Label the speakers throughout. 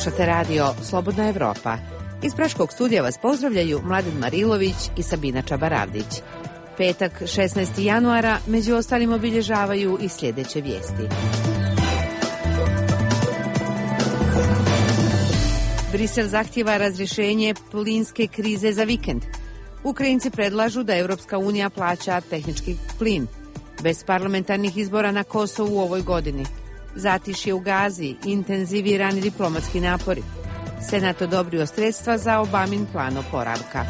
Speaker 1: Slušate radio Slobodna Evropa. Iz Praškog studija vas pozdravljaju Mladen Marilović i Sabina Čabaravdić. Petak, 16. januara, među ostalim obilježavaju i sljedeće vijesti. Brisel zahtjeva razrješenje plinske krize za vikend. Ukrajinci predlažu da Evropska unija plaća tehnički plin. Bez parlamentarnih izbora na Kosovu u ovoj godini. Zatišje u Gazi, intenzivirani diplomatski napori. Senat odobrio sredstva za Obamin plan oporavka.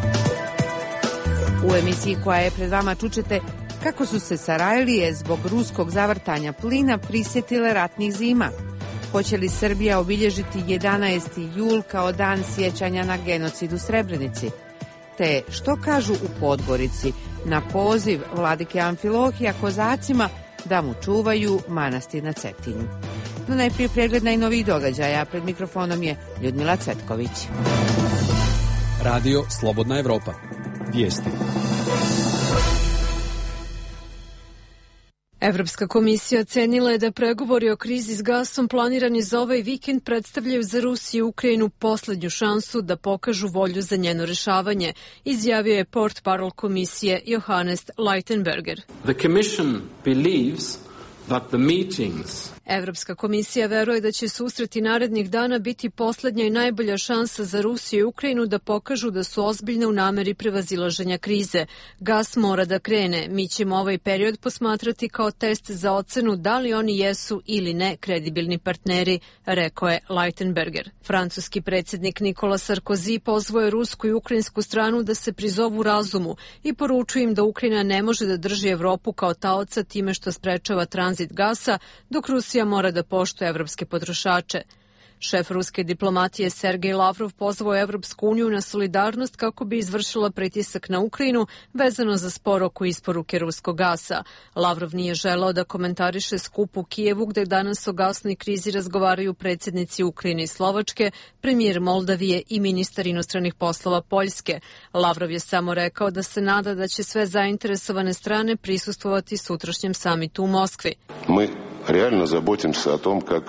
Speaker 1: U emisiji koja je pred vama čućete kako su se Sarajlije zbog ruskog zavrtanja plina prisjetile ratnih zima. Hoće li Srbija obilježiti 11. jul kao dan sjećanja na genocid u Srebrenici? Te što kažu u Podgorici na poziv vladike Amfilohija kozacima da mu čuvaju manastir na Cetinju. No najprije pregled najnovijih događaja. Pred mikrofonom je Ljudmila Cvetković.
Speaker 2: Radio Slobodna Evropa. Vijesti.
Speaker 3: Evropska komisija ocenila je da pregovori o krizi s gasom planirani za ovaj vikend predstavljaju za Rusiju i Ukrajinu poslednju šansu da pokažu volju za njeno rešavanje, izjavio je portparol komisije Johannes Leitenberger.
Speaker 4: The Commission believes that the meetings
Speaker 3: Evropska komisija veruje da će susreti narednih dana biti poslednja i najbolja šansa za Rusiju i Ukrajinu da pokažu da su ozbiljne u nameri prevazilaženja krize. Gas mora da krene. Mi ćemo ovaj period posmatrati kao test za ocenu da li oni jesu ili ne kredibilni partneri, rekao je Leitenberger. Francuski predsjednik Nikola Sarkozy pozvao je rusku i ukrajinsku stranu da se prizovu razumu i poručuje im da Ukrajina ne može da drži Evropu kao taoca time što sprečava tranzit gasa, dok Rusija mora da poštuje evropske potrošače. Šef ruske diplomatije Sergej Lavrov pozvao Evropsku uniju na solidarnost kako bi izvršila pritisak na Ukrajinu vezano za spor oko isporuke ruskog gasa. Lavrov nije želeo da komentariše skup u Kijevu gde danas o gasnoj krizi razgovaraju predsjednici Ukrajine i Slovačke, premijer Moldavije i ministar inostranih poslova Poljske. Lavrov je samo rekao da se nada da će sve zainteresovane strane prisustvovati sutrašnjem samitu u Moskvi.
Speaker 5: Realno zabotim se o tom kako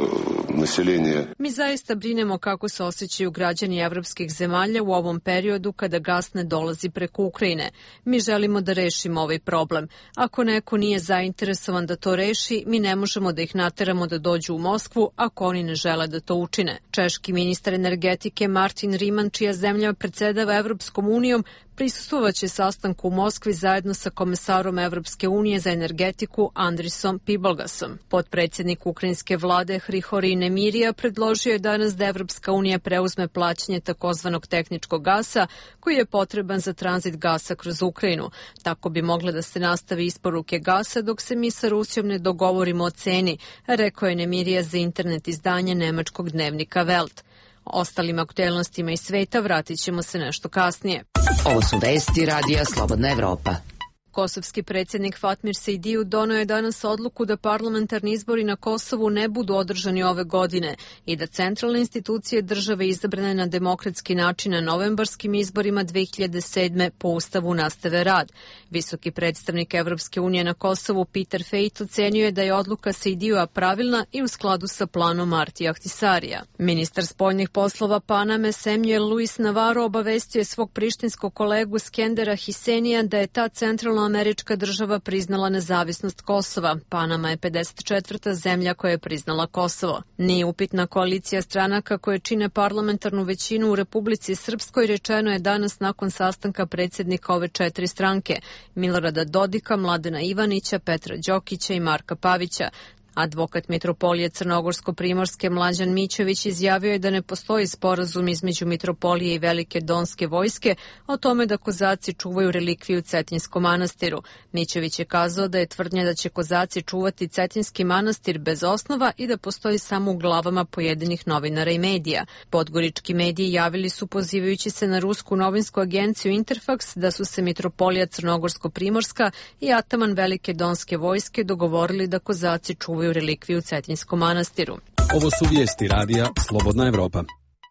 Speaker 5: naseljenje.
Speaker 3: Mi zaista brinemo kako se osjećaju građani evropskih zemalja u ovom periodu kada gas ne dolazi preko Ukrajine. Mi želimo da rešimo ovaj problem. Ako neko nije zainteresovan da to reši, mi ne možemo da ih nateramo da dođu u Moskvu ako oni ne žele da to učine. Češki ministar energetike Martin Riman, čija zemlja predsedava Evropskom unijom, prisustvovaće sastanku u Moskvi zajedno sa komesarom Evropske unije za energetiku Andrisom Pibalgasom. Potpredsjednik ukrajinske vlade Hrihori Nemirija predložio je danas da Evropska unija preuzme plaćanje takozvanog tehničkog gasa koji je potreban za tranzit gasa kroz Ukrajinu. Tako bi mogle da se nastavi isporuke gasa dok se mi sa Rusijom ne dogovorimo o ceni, rekao je Nemirija za internet izdanje nemačkog dnevnika Welt. Ostalim aktuelnostima iz sveta vratit ćemo se nešto kasnije.
Speaker 1: Ovo su vesti radija Slobodna Evropa.
Speaker 3: Kosovski predsjednik Fatmir Sejdiju donio je danas odluku da parlamentarni izbori na Kosovu ne budu održani ove godine i da centralne institucije države izabrane na demokratski način na novembarskim izborima 2007. po Ustavu nastave rad. Visoki predstavnik Evropske unije na Kosovu Peter Fejt ocenio je da je odluka Sejdijua pravilna i u skladu sa planom Martija Ahtisarija. Ministar spoljnih poslova Paname Samuel Luis Navarro obavestio je svog prištinskog kolegu Skendera Hisenija da je ta centralna američka država priznala nezavisnost Kosova. Panama je 54. zemlja koja je priznala Kosovo. Nije upitna koalicija stranaka koje čine parlamentarnu većinu u Republici Srpskoj, rečeno je danas nakon sastanka predsjednika ove 4 stranke, Milorada Dodika, Mladena Ivanića, Petra Đokića i Marka Pavića. Advokat Mitropolije Crnogorsko-Primorske Mlađan Mićević izjavio je da ne postoji sporazum između Mitropolije i Velike Donske vojske o tome da kozaci čuvaju relikviju u Cetinskom manastiru. Mićević je kazao da je tvrdnja da će kozaci čuvati Cetinski manastir bez osnova i da postoji samo u glavama pojedinih novinara i medija. Podgorički mediji javili su pozivajući se na rusku novinsku agenciju Interfax da su se Mitropolija Crnogorsko-Primorska i ataman Velike Donske vojske dogovorili da kozaci čuvaju relikviju u Cetinskom manastiru.
Speaker 2: Ovo su vijesti radija Slobodna Evropa.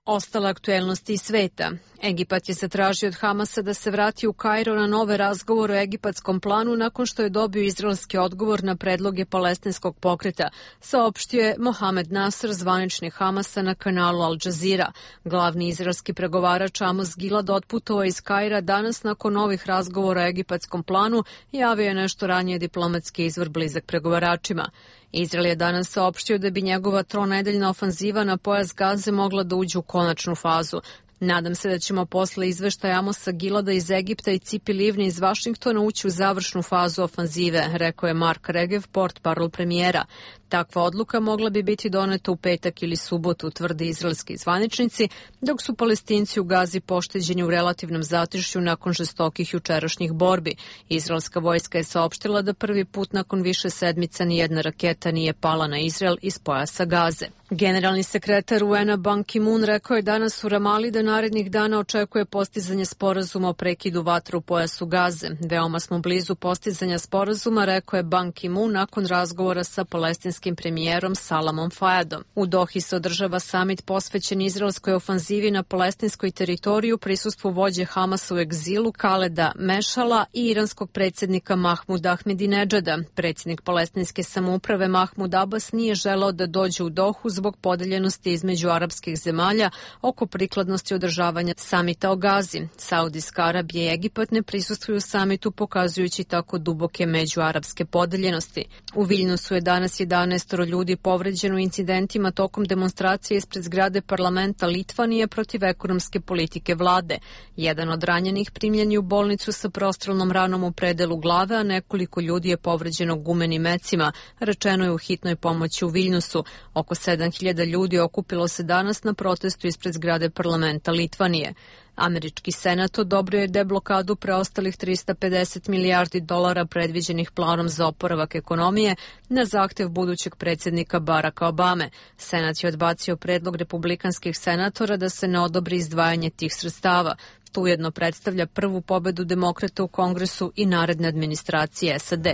Speaker 3: Ostale aktuelnosti iz sveta. Egipat je zatražio od Hamasa da se vrati u Kairo na nove razgovore o egipatskom planu nakon što je dobio izraelski odgovor na predloge palestinskog pokreta, saopštio je Mohamed Nasr, zvanični Hamasa na kanalu Al Jazeera. Glavni izraelski pregovarač Amos Gilad otputovao iz Kaira danas nakon novih razgovora o egipatskom planu, javio je nešto ranije diplomatski izvor blizak pregovaračima. Izrael je danas saopštio da bi njegova tronedeljna ofanziva na pojas Gaze mogla da uđe u konačnu fazu. Nadam se da ćemo posle izveštaja Amosa Gilada iz Egipta i Cipi Livni iz Vašingtona ući u završnu fazu ofanzive, rekao je Mark Regev, portparol premijera. Takva odluka mogla bi biti doneta u petak ili subotu, tvrde izraelski zvaničnici, dok su Palestinci u Gazi pošteđeni u relativnom zatišju nakon žestokih jučerašnjih borbi. Izraelska vojska je saopštila da prvi put nakon više sedmica nijedna raketa nije pala na Izrael iz pojasa Gaze. Generalni sekretar UN-a Ban Ki-moon rekao je danas u Ramali da narednih dana očekuje postizanje sporazuma o prekidu vatre u pojasu Gaze. Veoma smo blizu postizanja sporazuma, rekao je Ban Ki-moon nakon razgovora sa palestinskim premijerom Salamom Fayadom. U Dohi se održava samit posvećen izraelskoj ofanzivi na palestinskoj teritoriju, prisustvu vođe Hamasa u egzilu Kaleda Mešala i iranskog predsjednika Mahmuda Ahmedinedžada. Predsjednik palestinske samouprave Mahmud Abbas nije želeo da dođe u Dohu zbog podeljenosti između arapskih zemalja oko prikladnosti održavanja samita o Gazi. Saudijska Arabija i Egipat ne prisustvuju samitu, pokazujući tako duboke međuarapske podeljenosti. U Viljnusu je danas 11 ljudi povređeno u incidentima tokom demonstracije ispred zgrade parlamenta Litvanije protiv ekonomske politike vlade. Jedan od ranjenih primljen je u bolnicu sa prostrelnom ranom u predelu glave, a nekoliko ljudi je povređeno gumenim mecima, rečeno je u hitnoj pomoći u Viljnusu. Oko 7.000 ljudi okupilo se danas na protestu ispred zgrade parlamenta Litvanije. Američki senat odobrio je deblokadu preostalih $350 milijardi predviđenih planom za oporavak ekonomije na zahtev budućeg predsjednika Baracka Obame. Senat je odbacio predlog republikanskih senatora da se ne odobri izdvajanje tih sredstava. To ujedno predstavlja prvu pobedu demokrata u Kongresu i naredne administracije SAD.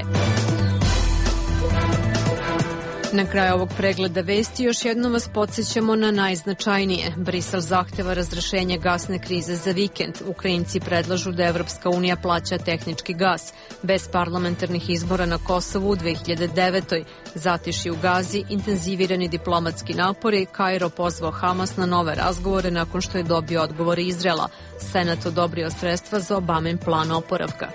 Speaker 3: Na kraju ovog pregleda vesti još jednom vas podsjećamo na najznačajnije. Brisel zahteva razrešenje gasne krize za vikend. Ukrajinci predlažu da Evropska unija plaća tehnički gas. Bez parlamentarnih izbora na Kosovu u 2009. Zatiši u Gazi, intenzivirani diplomatski napori, Kairo pozvao Hamas na nove razgovore nakon što je dobio odgovor Izraela. Senat odobrio sredstva za Obamin plan oporavka.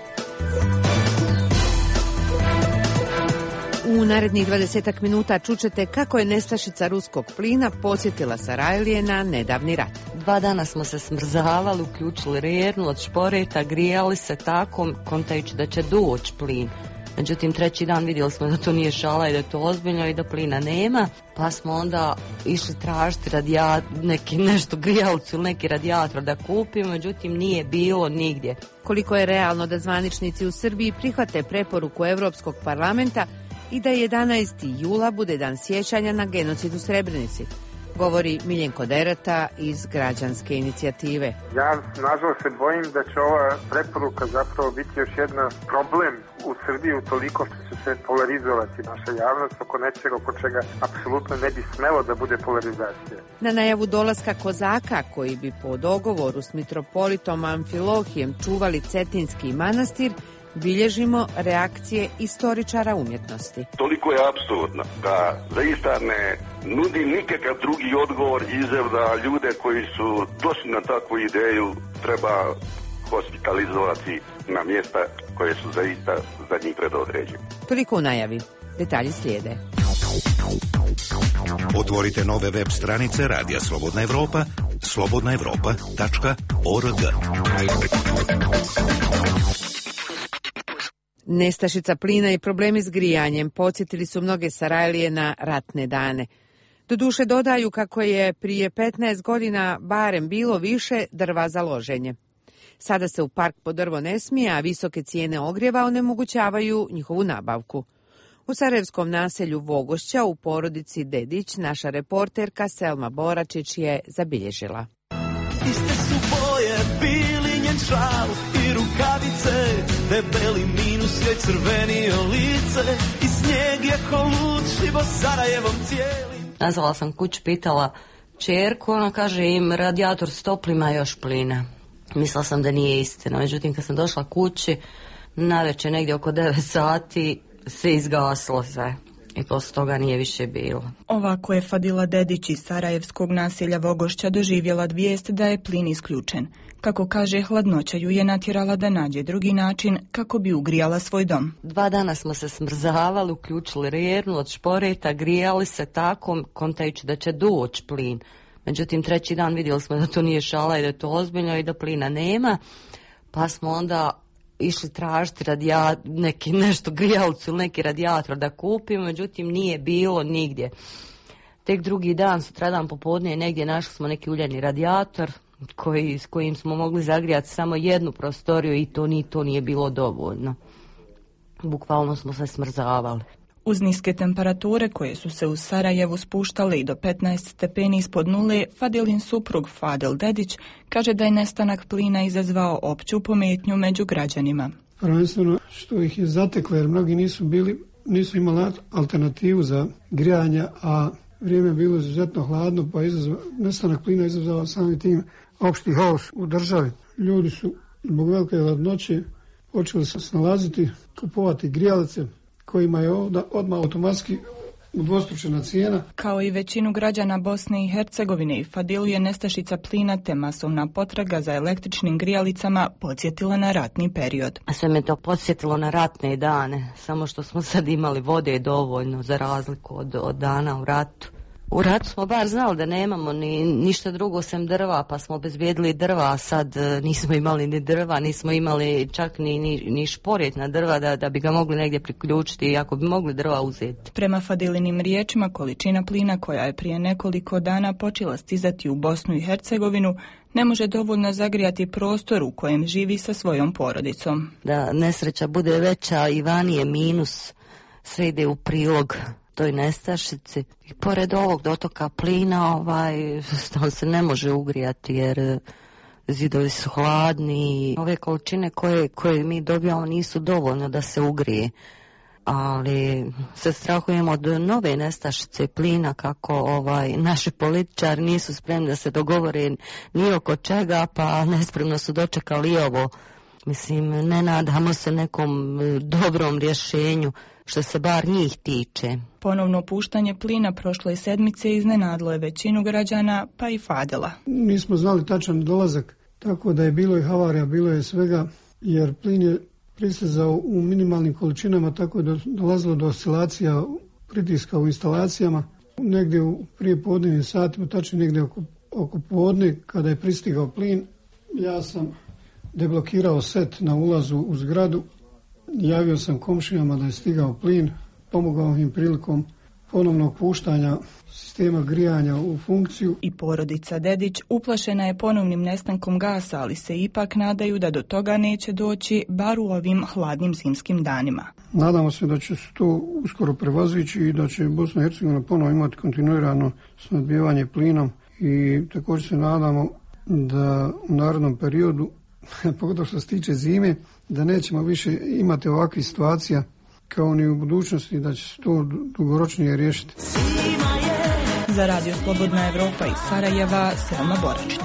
Speaker 1: U narednih 20 minuta čućete kako je nestašica ruskog plina podsjetila Sarajlije na nedavni rat.
Speaker 6: 2 dana smo se smrzavali, uključili rjernu od šporeta, grijali se tako, kontajući da će doći plin. Međutim, 3. dan vidjeli smo da to nije šala i da je to ozbiljno i da plina nema, pa smo onda išli tražiti nešto grijalcu ili neki radijator da kupimo, međutim nije bilo nigdje.
Speaker 1: Koliko je realno da zvaničnici u Srbiji prihvate preporuku Evropskog parlamenta i da 11. jula bude dan sjećanja na genocid u Srebrenici, govori Miljenko Derata iz Građanske inicijative.
Speaker 7: Ja nažalost se bojim da će ova preporuka zapravo biti još jedan problem u Srbiji utoliko što će se polarizovati naša javnost oko nečega oko čega apsolutno ne bi smelo da bude polarizacija.
Speaker 1: Na najavu dolaska kozaka koji bi po dogovoru s mitropolitom Amfilohijem čuvali Cetinski manastir, bilježimo reakcije istoričara umjetnosti.
Speaker 8: Toliko je apsurdno da zaista ne nudi nikakav drugi odgovor izav da ljude koji su došli na takvu ideju treba hospitalizovati na mjesta koje su zaista za njih predodređene.
Speaker 1: Toliko u najavi. Detalji slijede.
Speaker 9: Otvorite nove web stranice Radija Slobodna Evropa, slobodnaevropa.org.
Speaker 1: Nestašica plina i problemi s grijanjem podsjetili su mnoge Sarajlije na ratne dane. Doduše dodaju kako je prije 15 godina barem bilo više drva za loženje. Sada se u park po drvo ne smije, a visoke cijene ogrijeva onemogućavaju njihovu nabavku. U sarajevskom naselju Vogošća u porodici Dedić naša reporterka Selma Boračić je zabilježila.
Speaker 10: Iste su boje bili njen šal i rukavice, debeli minus joj crvenio lice i snijeg je ko lud šibo Sarajevom cijeli.
Speaker 6: Nazvala sam kuć, pitala kćerku, ona kaže im radijator stoplima još plina. Mislila sam da nije istina, međutim kad sam došla kući, navečer negdje oko 9 sati se izgaslo sve. I posle toga nije više bilo.
Speaker 11: Ovako je Fadila Dedić iz sarajevskog naselja Vogošća doživjela vijest da je plin isključen. Kako kaže, hladnoća ju je natjerala da nađe drugi način kako bi ugrijala svoj dom.
Speaker 6: 2 dana smo se smrzavali, uključili rernu od šporeta, grijali se tako, kontajući da će doći plin. Međutim, 3. dan vidjeli smo da to nije šala i da je to ozbiljno i da plina nema, pa smo onda išli tražiti nešto grijalcu ili neki radijator da kupimo, međutim nije bilo nigdje. Tek drugi dan, sutradan popodne, negdje našli smo neki uljani radijator s kojim smo mogli zagrijati samo jednu prostoriju i to nije bilo dovoljno. Bukvalno smo se smrzavali.
Speaker 11: Uz niske temperature koje su se u Sarajevu spuštale i do 15 stepeni ispod nule, Fadilin suprug Fadil Dedić kaže da je nestanak plina izazvao opću pometnju među građanima.
Speaker 12: Prvenstveno što ih je zateklo jer mnogi nisu imali alternativu za grijanje, a vrijeme je bilo izuzetno hladno, pa nestanak plina izazvao samim tim opšti haos u državi. Ljudi su zbog velike hladnoće počeli se snalaziti, kupovati grijalice kojima je odmah automatski udvostručena cijena.
Speaker 11: Kao i većinu građana Bosne i Hercegovine i Fadilu je nestašica plina te masovna potraga za električnim grijalicama podsjetila na ratni period.
Speaker 6: Sve me to podsjetilo na ratne dane, samo što smo sad imali vode dovoljno za razliku od dana u ratu. U ratu smo bar znali da nemamo ništa drugo sem drva, pa smo obezbijedili drva, a sad nismo imali ni drva, nismo imali čak ni šporet na drva da bi ga mogli negdje priključiti i ako bi mogli drva uzeti.
Speaker 11: Prema Fadilinim riječima, količina plina koja je prije nekoliko dana počela stizati u Bosnu i Hercegovinu ne može dovoljno zagrijati prostor u kojem živi sa svojom porodicom. Da
Speaker 6: nesreća bude veća i vani je minus, sve ide u prilog toj nestašici. I pored ovog dotoka plina on se ne može ugrijati jer zidovi su hladni. Ove količine koje mi dobijamo nisu dovoljno da se ugrije. Ali se strahujemo od nove nestašice plina kako naši političari nisu spremni da se dogovore ni oko čega, pa nespremno su dočekali i ovo. Mislim, ne nadamo se nekom dobrom rješenju što se bar njih tiče.
Speaker 11: Ponovno puštanje plina prošle sedmice iznenadilo je većinu građana, pa i Fadila.
Speaker 12: Nismo znali tačan dolazak, tako da je bilo i havarija, bilo je svega, jer plin je pristizao u minimalnim količinama, tako da dolazilo do oscilacija pritiska u instalacijama. Negdje u prije podnevnim satima, tačno negdje oko podne, kada je pristigao plin, ja sam deblokirao set na ulazu u zgradu, javio sam komšijama da je stigao plin, pomogao im prilikom ponovnog puštanja sistema grijanja u funkciju.
Speaker 11: I porodica Dedić uplašena je ponovnim nestankom gasa, ali se ipak nadaju da do toga neće doći, bar u ovim hladnim zimskim danima.
Speaker 12: Nadamo se da će se to uskoro prevazići i da će Bosna i Hercegovina ponovo imati kontinuirano snabdijevanje plinom i također se nadamo da u narednom periodu, pogotovo što se tiče zime, da nećemo više imati ovakvih situacija kao ni u budućnosti, da će se to dugoročnije riješiti.
Speaker 11: Za Radio Slobodna Evropa iz Sarajeva, Selma Boračić.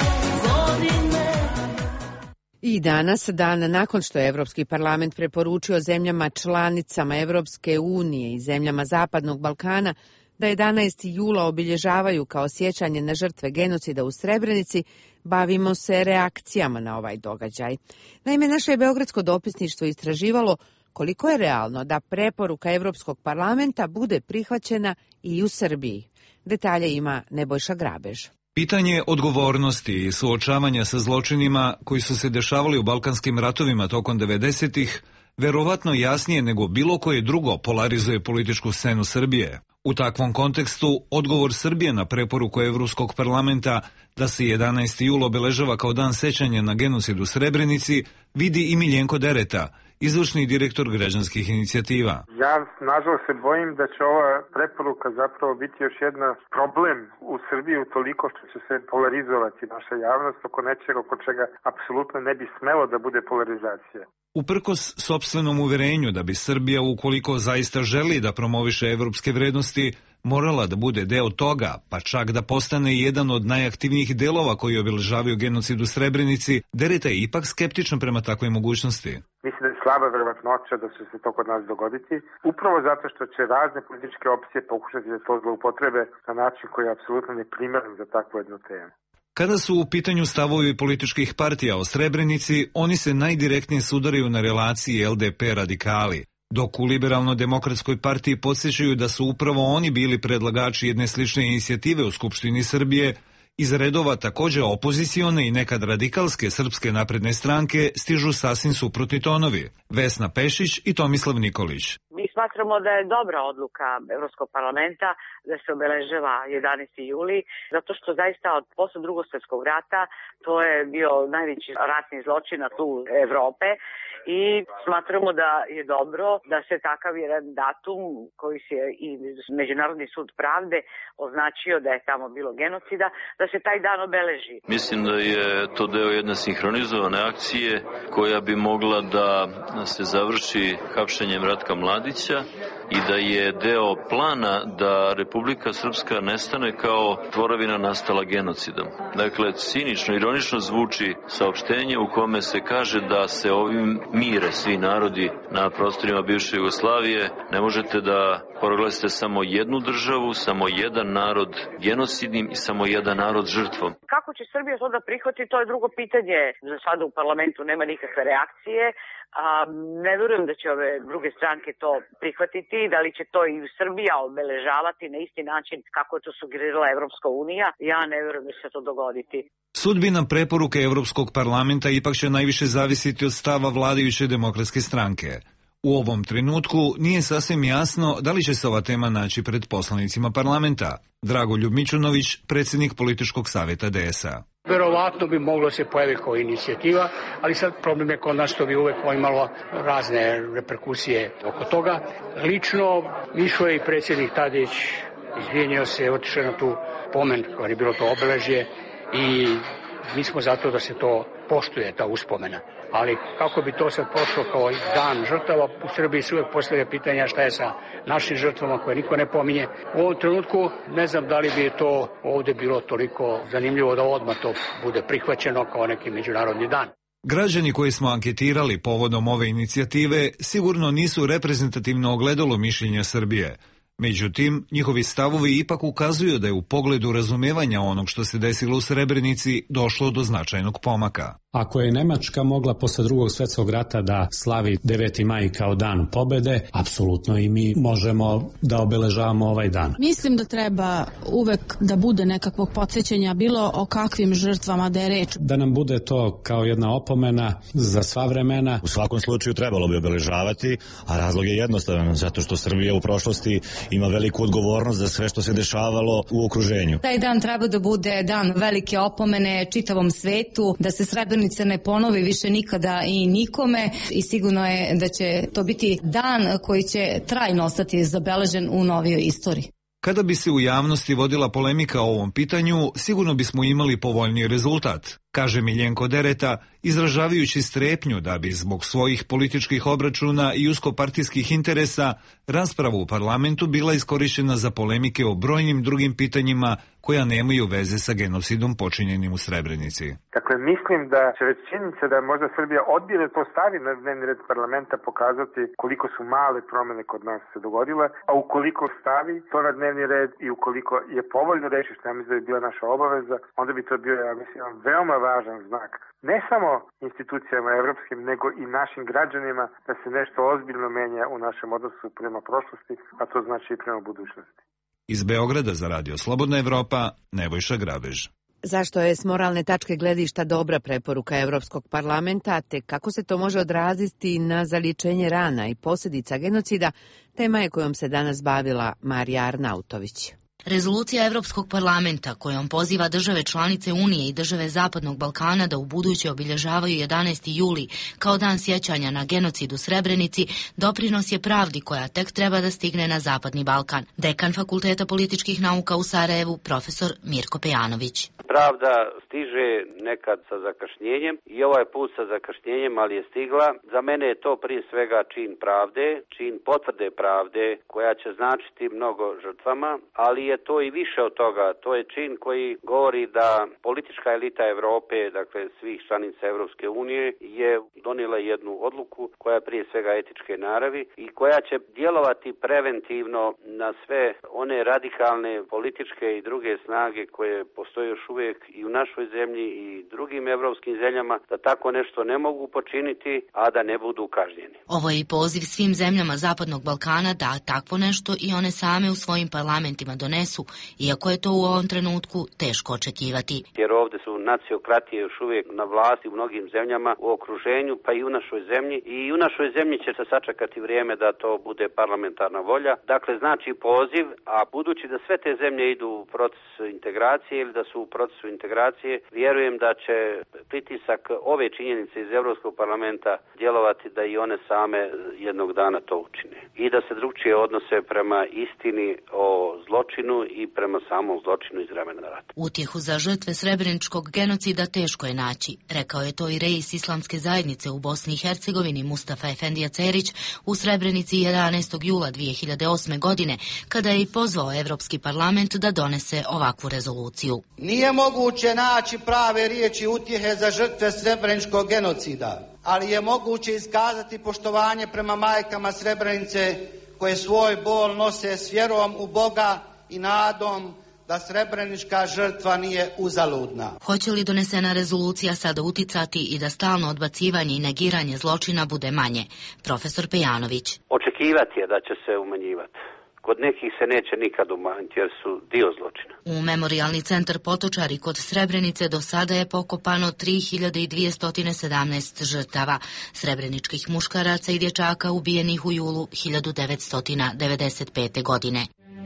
Speaker 1: I danas, dan nakon što je Evropski parlament preporučio zemljama članicama Evropske unije i zemljama Zapadnog Balkana da 11. jula obilježavaju kao sjećanje na žrtve genocida u Srebrenici, bavimo se reakcijama na ovaj događaj. Naime, naše je beogradsko dopisništvo istraživalo koliko je realno da preporuka Evropskog parlamenta bude prihvaćena i u Srbiji. Detalje ima Nebojša Grabež.
Speaker 13: Pitanje odgovornosti i suočavanja sa zločinima koji su se dešavali u balkanskim ratovima tokom 90-ih verovatno jasnije nego bilo koje drugo polarizuje političku scenu Srbije. U takvom kontekstu, odgovor Srbije na preporuku Evropskog parlamenta da se 11. jul obeležava kao dan sećanja na genocid u Srebrenici vidi i Miljenko Dereta, izvršni direktor građanskih inicijativa.
Speaker 7: Ja nažalost se bojim da će ova preporuka zapravo biti još jedna problem u Srbiji utoliko što će se polarizovati naša javnost oko nečega oko čega apsolutno ne bi smelo da bude polarizacija.
Speaker 13: Uprkos sopstvenom uverenju da bi Srbija, ukoliko zaista želi da promoviše evropske vrednosti, morala da bude deo toga, pa čak da postane jedan od najaktivnijih delova koji obeležavaju genocid u Srebrenici, Dereta je ipak skeptična prema takvoj mogućnosti.
Speaker 7: Mislim da je slaba verovatnoća da će se to kod nas dogoditi, upravo zato što će razne političke opcije pokušati da to zloupotrebe na način koji je apsolutno neprimeren za takvu jednu temu.
Speaker 13: Kada su u pitanju stavovi političkih partija o Srebrenici, oni se najdirektnije sudaraju na relaciji LDP-radikali, dok u Liberalno-demokratskoj partiji podsjećaju da su upravo oni bili predlagači jedne slične inicijative u Skupštini Srbije. Iz redova takođe opozicione i nekad radikalske Srpske napredne stranke stižu sasvim suprotni tonovi. Vesna Pešić i Tomislav Nikolić.
Speaker 14: Mi smatramo da je dobra odluka Evropskog parlamenta da se obeležava 11. juli, zato što zaista od posle Drugog svjetskog rata to je bio najveći ratni zločin na tlu Evrope i smatramo da je dobro da se takav jedan datum koji se i Međunarodni sud pravde označio da je tamo bilo genocida, da se taj dan obeleži.
Speaker 15: Mislim da je to deo jedne sinhronizovane akcije koja bi mogla da se završi hapšenjem Ratka Mladića i da je deo plana da Republika Srpska nestane kao tvorevina nastala genocidom. Dakle, cinično, ironično zvuči saopštenje u kome se kaže da se ovim mire svi narodi na prostorima bivše Jugoslavije. Ne možete da proglasite samo jednu državu, samo jedan narod genocidnim i samo jedan narod žrtvom.
Speaker 14: Kako će Srbija to da prihvati, to je drugo pitanje. Za sada u parlamentu nema nikakve reakcije. Ne verujem da će ove druge stranke to prihvatiti, da li će to i Srbija obeležavati na isti način kako je to sugerirala Evropska unija. Ja ne verujem da će se to dogoditi.
Speaker 13: Sudbina preporuke Evropskog parlamenta ipak će najviše zavisiti od stava vladajuće demokratske stranke. U ovom trenutku nije sasvim jasno da li će se ova tema naći pred poslanicima parlamenta. Dragoljub Mićunović, predsjednik političkog savjeta DS-a.
Speaker 16: Verovatno bi moglo se pojaviti kao inicijativa, ali sad problem je kod nas to bi uvek imalo razne reperkusije oko toga. Lično išao je i predsjednik Tadić, izvinio se, otišao na tu pomen koja je bilo to obeležje i mi smo zato da se to poštuje, ta uspomena. Ali kako bi to sad prošlo kao dan žrtava, u Srbiji se uvek postavlja pitanja šta je sa našim žrtvama koje niko ne pominje. U ovom trenutku ne znam da li bi to ovde bilo toliko zanimljivo da odmah to bude prihvaćeno kao neki međunarodni dan.
Speaker 13: Građani koji smo anketirali povodom ove inicijative sigurno nisu reprezentativno ogledalo mišljenja Srbije. Međutim, njihovi stavovi ipak ukazuju da je u pogledu razumevanja onog što se desilo u Srebrenici došlo do značajnog pomaka.
Speaker 17: Ako je Nemačka mogla posle Drugog svjetskog rata da slavi 9. maj kao dan pobede, apsolutno i mi možemo da obeležavamo ovaj dan.
Speaker 18: Mislim da treba uvek da bude nekakvog podsjećanja, bilo o kakvim žrtvama da je reč.
Speaker 17: Da nam bude to kao jedna opomena za sva vremena.
Speaker 19: U svakom slučaju trebalo bi obeležavati, a razlog je jednostavan, zato što Srbija u prošlosti ima veliku odgovornost za sve što se dešavalo u okruženju.
Speaker 20: Taj dan treba da bude dan velike opomene čitavom svetu, da se Srebrenica ne ponovi više nikada i nikome i sigurno je da će to biti dan koji će trajno ostati zabeležen u novijoj istoriji.
Speaker 13: Kada bi se u javnosti vodila polemika o ovom pitanju, sigurno bismo imali povoljniji rezultat, kaže Miljenko Dereta, izražavajući strepnju da bi zbog svojih političkih obračuna i uskopartijskih interesa rasprava u parlamentu bila iskorišćena za polemike o brojnim drugim pitanjima koja nemaju veze sa genocidom počinjenim u Srebrenici.
Speaker 7: Dakle, mislim da će već činjenica da možda Srbija odbije da to stavi na dnevni red parlamenta pokazati koliko su male promene kod nas se dogodile, a ukoliko stavi to na dnevni red i ukoliko je povoljno reši, što ja mislim da je bila naša obaveza, onda bi to bio, ja mislim, veoma važan znak. Ne samo institucijama evropskim, nego i našim građanima da se nešto ozbiljno menja u našem odnosu prema prošlosti, a to znači i prema budućnosti.
Speaker 13: Iz Beograda za Radio Slobodna Evropa, Nebojša Grabež.
Speaker 1: Zašto je s moralne tačke gledišta dobra preporuka Evropskog parlamenta, te kako se to može odraziti na zaliječenje rana i posljedica genocida, tema je kojom se danas bavila Marija Arnautović.
Speaker 21: Rezolucija Evropskog parlamenta kojom poziva države članice Unije i države Zapadnog Balkana da u buduće obilježavaju 11. juli kao dan sjećanja na genocid u Srebrenici doprinos je pravdi koja tek treba da stigne na Zapadni Balkan. Dekan Fakulteta političkih nauka u Sarajevu, profesor Mirko Pejanović.
Speaker 22: Pravda stiže nekad sa zakašnjenjem i ovaj put sa zakašnjenjem, ali je stigla. Za mene je to prije svega čin pravde, čin potvrde pravde koja će značiti mnogo žrtvama, ali je to i više od toga. To je čin koji govori da politička elita Evrope, dakle svih članica Evropske unije, je donijela jednu odluku koja je prije svega etičke naravi i koja će djelovati preventivno na sve one radikalne političke i druge snage koje postoje još uvijek i u našoj zemlji i drugim evropskim zemljama, da tako nešto ne mogu počiniti, a da ne budu kažnjeni.
Speaker 21: Ovo je i poziv svim zemljama Zapadnog Balkana da takvo nešto i one same u svojim parlamentima donesu, iako je to u ovom trenutku teško očekivati.
Speaker 22: Jer ovdje su naciokratije još uvijek na vlasti u mnogim zemljama, u okruženju, pa i u našoj zemlji. I u našoj zemlji će se sačekati vrijeme da to bude parlamentarna volja. Dakle, znači poziv, a budući da sve te zemlje idu u proces integracije ili da su u procesu integracije, vjerujem da će pritisak ove činjenice iz Europskog parlamenta djelovati da i one same jednog dana to učine. I da se drugčije odnose prema istini o zločinu i prema samom zločinu iz vremena rata.
Speaker 21: Utjehu za žrtve srebreničkog genocida teško je naći. Rekao je to i reis Islamske zajednice u Bosni i Hercegovini Mustafa Efendija Cerić u Srebrenici 11. jula 2008. godine, kada je i pozvao Evropski parlament da donese ovakvu rezoluciju.
Speaker 23: Nije moguće naći prave riječi utjehe za žrtve srebreničkog genocida, ali je moguće iskazati poštovanje prema majkama Srebrenice koje svoj bol nose s vjerom u Boga i nadom da srebrenička žrtva nije uzaludna.
Speaker 21: Hoće li donesena rezolucija sada uticati i da stalno odbacivanje i negiranje zločina bude manje? Profesor Pejanović.
Speaker 22: Očekivati je da će se umanjivati. Kod nekih se neće nikad umanjiti jer su dio zločina.
Speaker 21: U Memorijalni centar Potočari kod Srebrenice do sada je pokopano 3217 žrtava srebreničkih muškaraca i dječaka ubijenih u julu 1995. godine.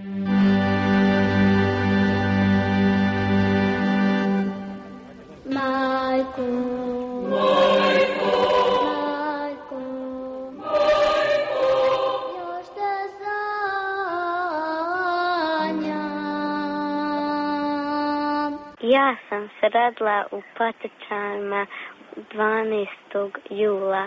Speaker 24: Ja sam se rodila u Potočarima 12. jula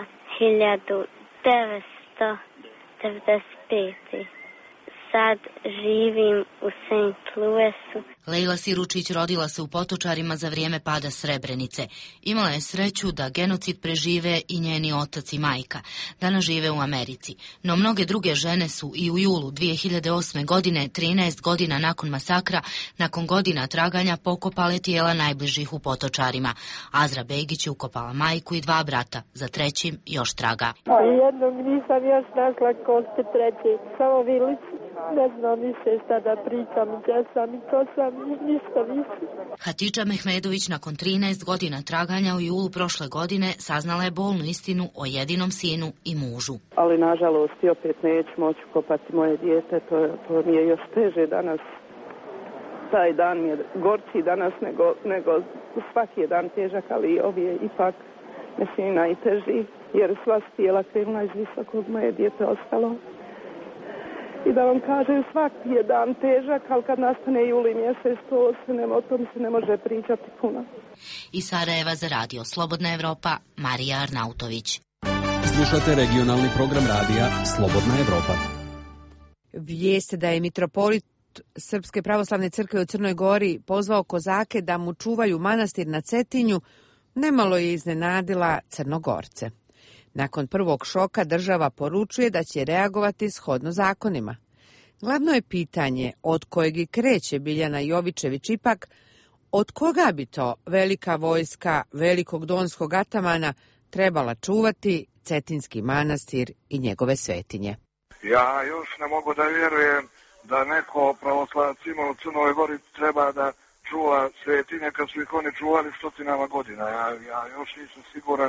Speaker 24: 1995. Sad živim u St. Louisu.
Speaker 21: Lejla Siručić rodila se u Potočarima za vrijeme pada Srebrenice. Imala je sreću da genocid prežive i njeni otac i majka. Danas žive u Americi. No mnoge druge žene su i u julu 2008. godine, 13 godina nakon masakra, nakon godina traganja, pokopale tijela najbližih u Potočarima. Azra Begić je ukopala majku i 2 brata. Za trećim još traga.
Speaker 25: Jednog nisam još našla ko ste treći. Samo Vilić. Ne znam više šta da pričam, gdje sam i ko sam, ništa više.
Speaker 21: Hatiđa Mehmedović nakon 13 godina traganja u julu prošle godine saznala je bolnu istinu o jedinom sinu i mužu.
Speaker 25: Ali nažalost i opet neću moći kopati moje dijete, to mi je još teže danas. Taj dan mi je gorči danas nego svaki je dan težak, ali ovi je ipak mislim najteži, jer sva stijela krenula iz visokog moje dijete ostalo. I da vam kažem, svaki je dan težak, ali kad nastane juli mjesec, o tom se ne može pričati puno.
Speaker 21: Iz Sarajeva za radio Slobodna Evropa, Marija Arnautović.
Speaker 2: Slušate regionalni program radija Slobodna Evropa.
Speaker 1: Vijest da je mitropolit Srpske pravoslavne crkve u Crnoj Gori pozvao kozake da mu čuvaju manastir na Cetinju, nemalo je iznenadila Crnogorce. Nakon prvog šoka država poručuje da će reagovati shodno zakonima. Glavno je pitanje od kojeg i kreće Biljana Jovičević ipak, od koga bi to velika vojska velikog donskog atamana trebala čuvati Cetinski manastir i njegove svetinje.
Speaker 26: Ja još ne mogu da vjerujem da neko pravoslavac ima u Crnoj Gori treba da čuva svetinje kad su ih oni čuvali stotinama godina. Ja još nisam siguran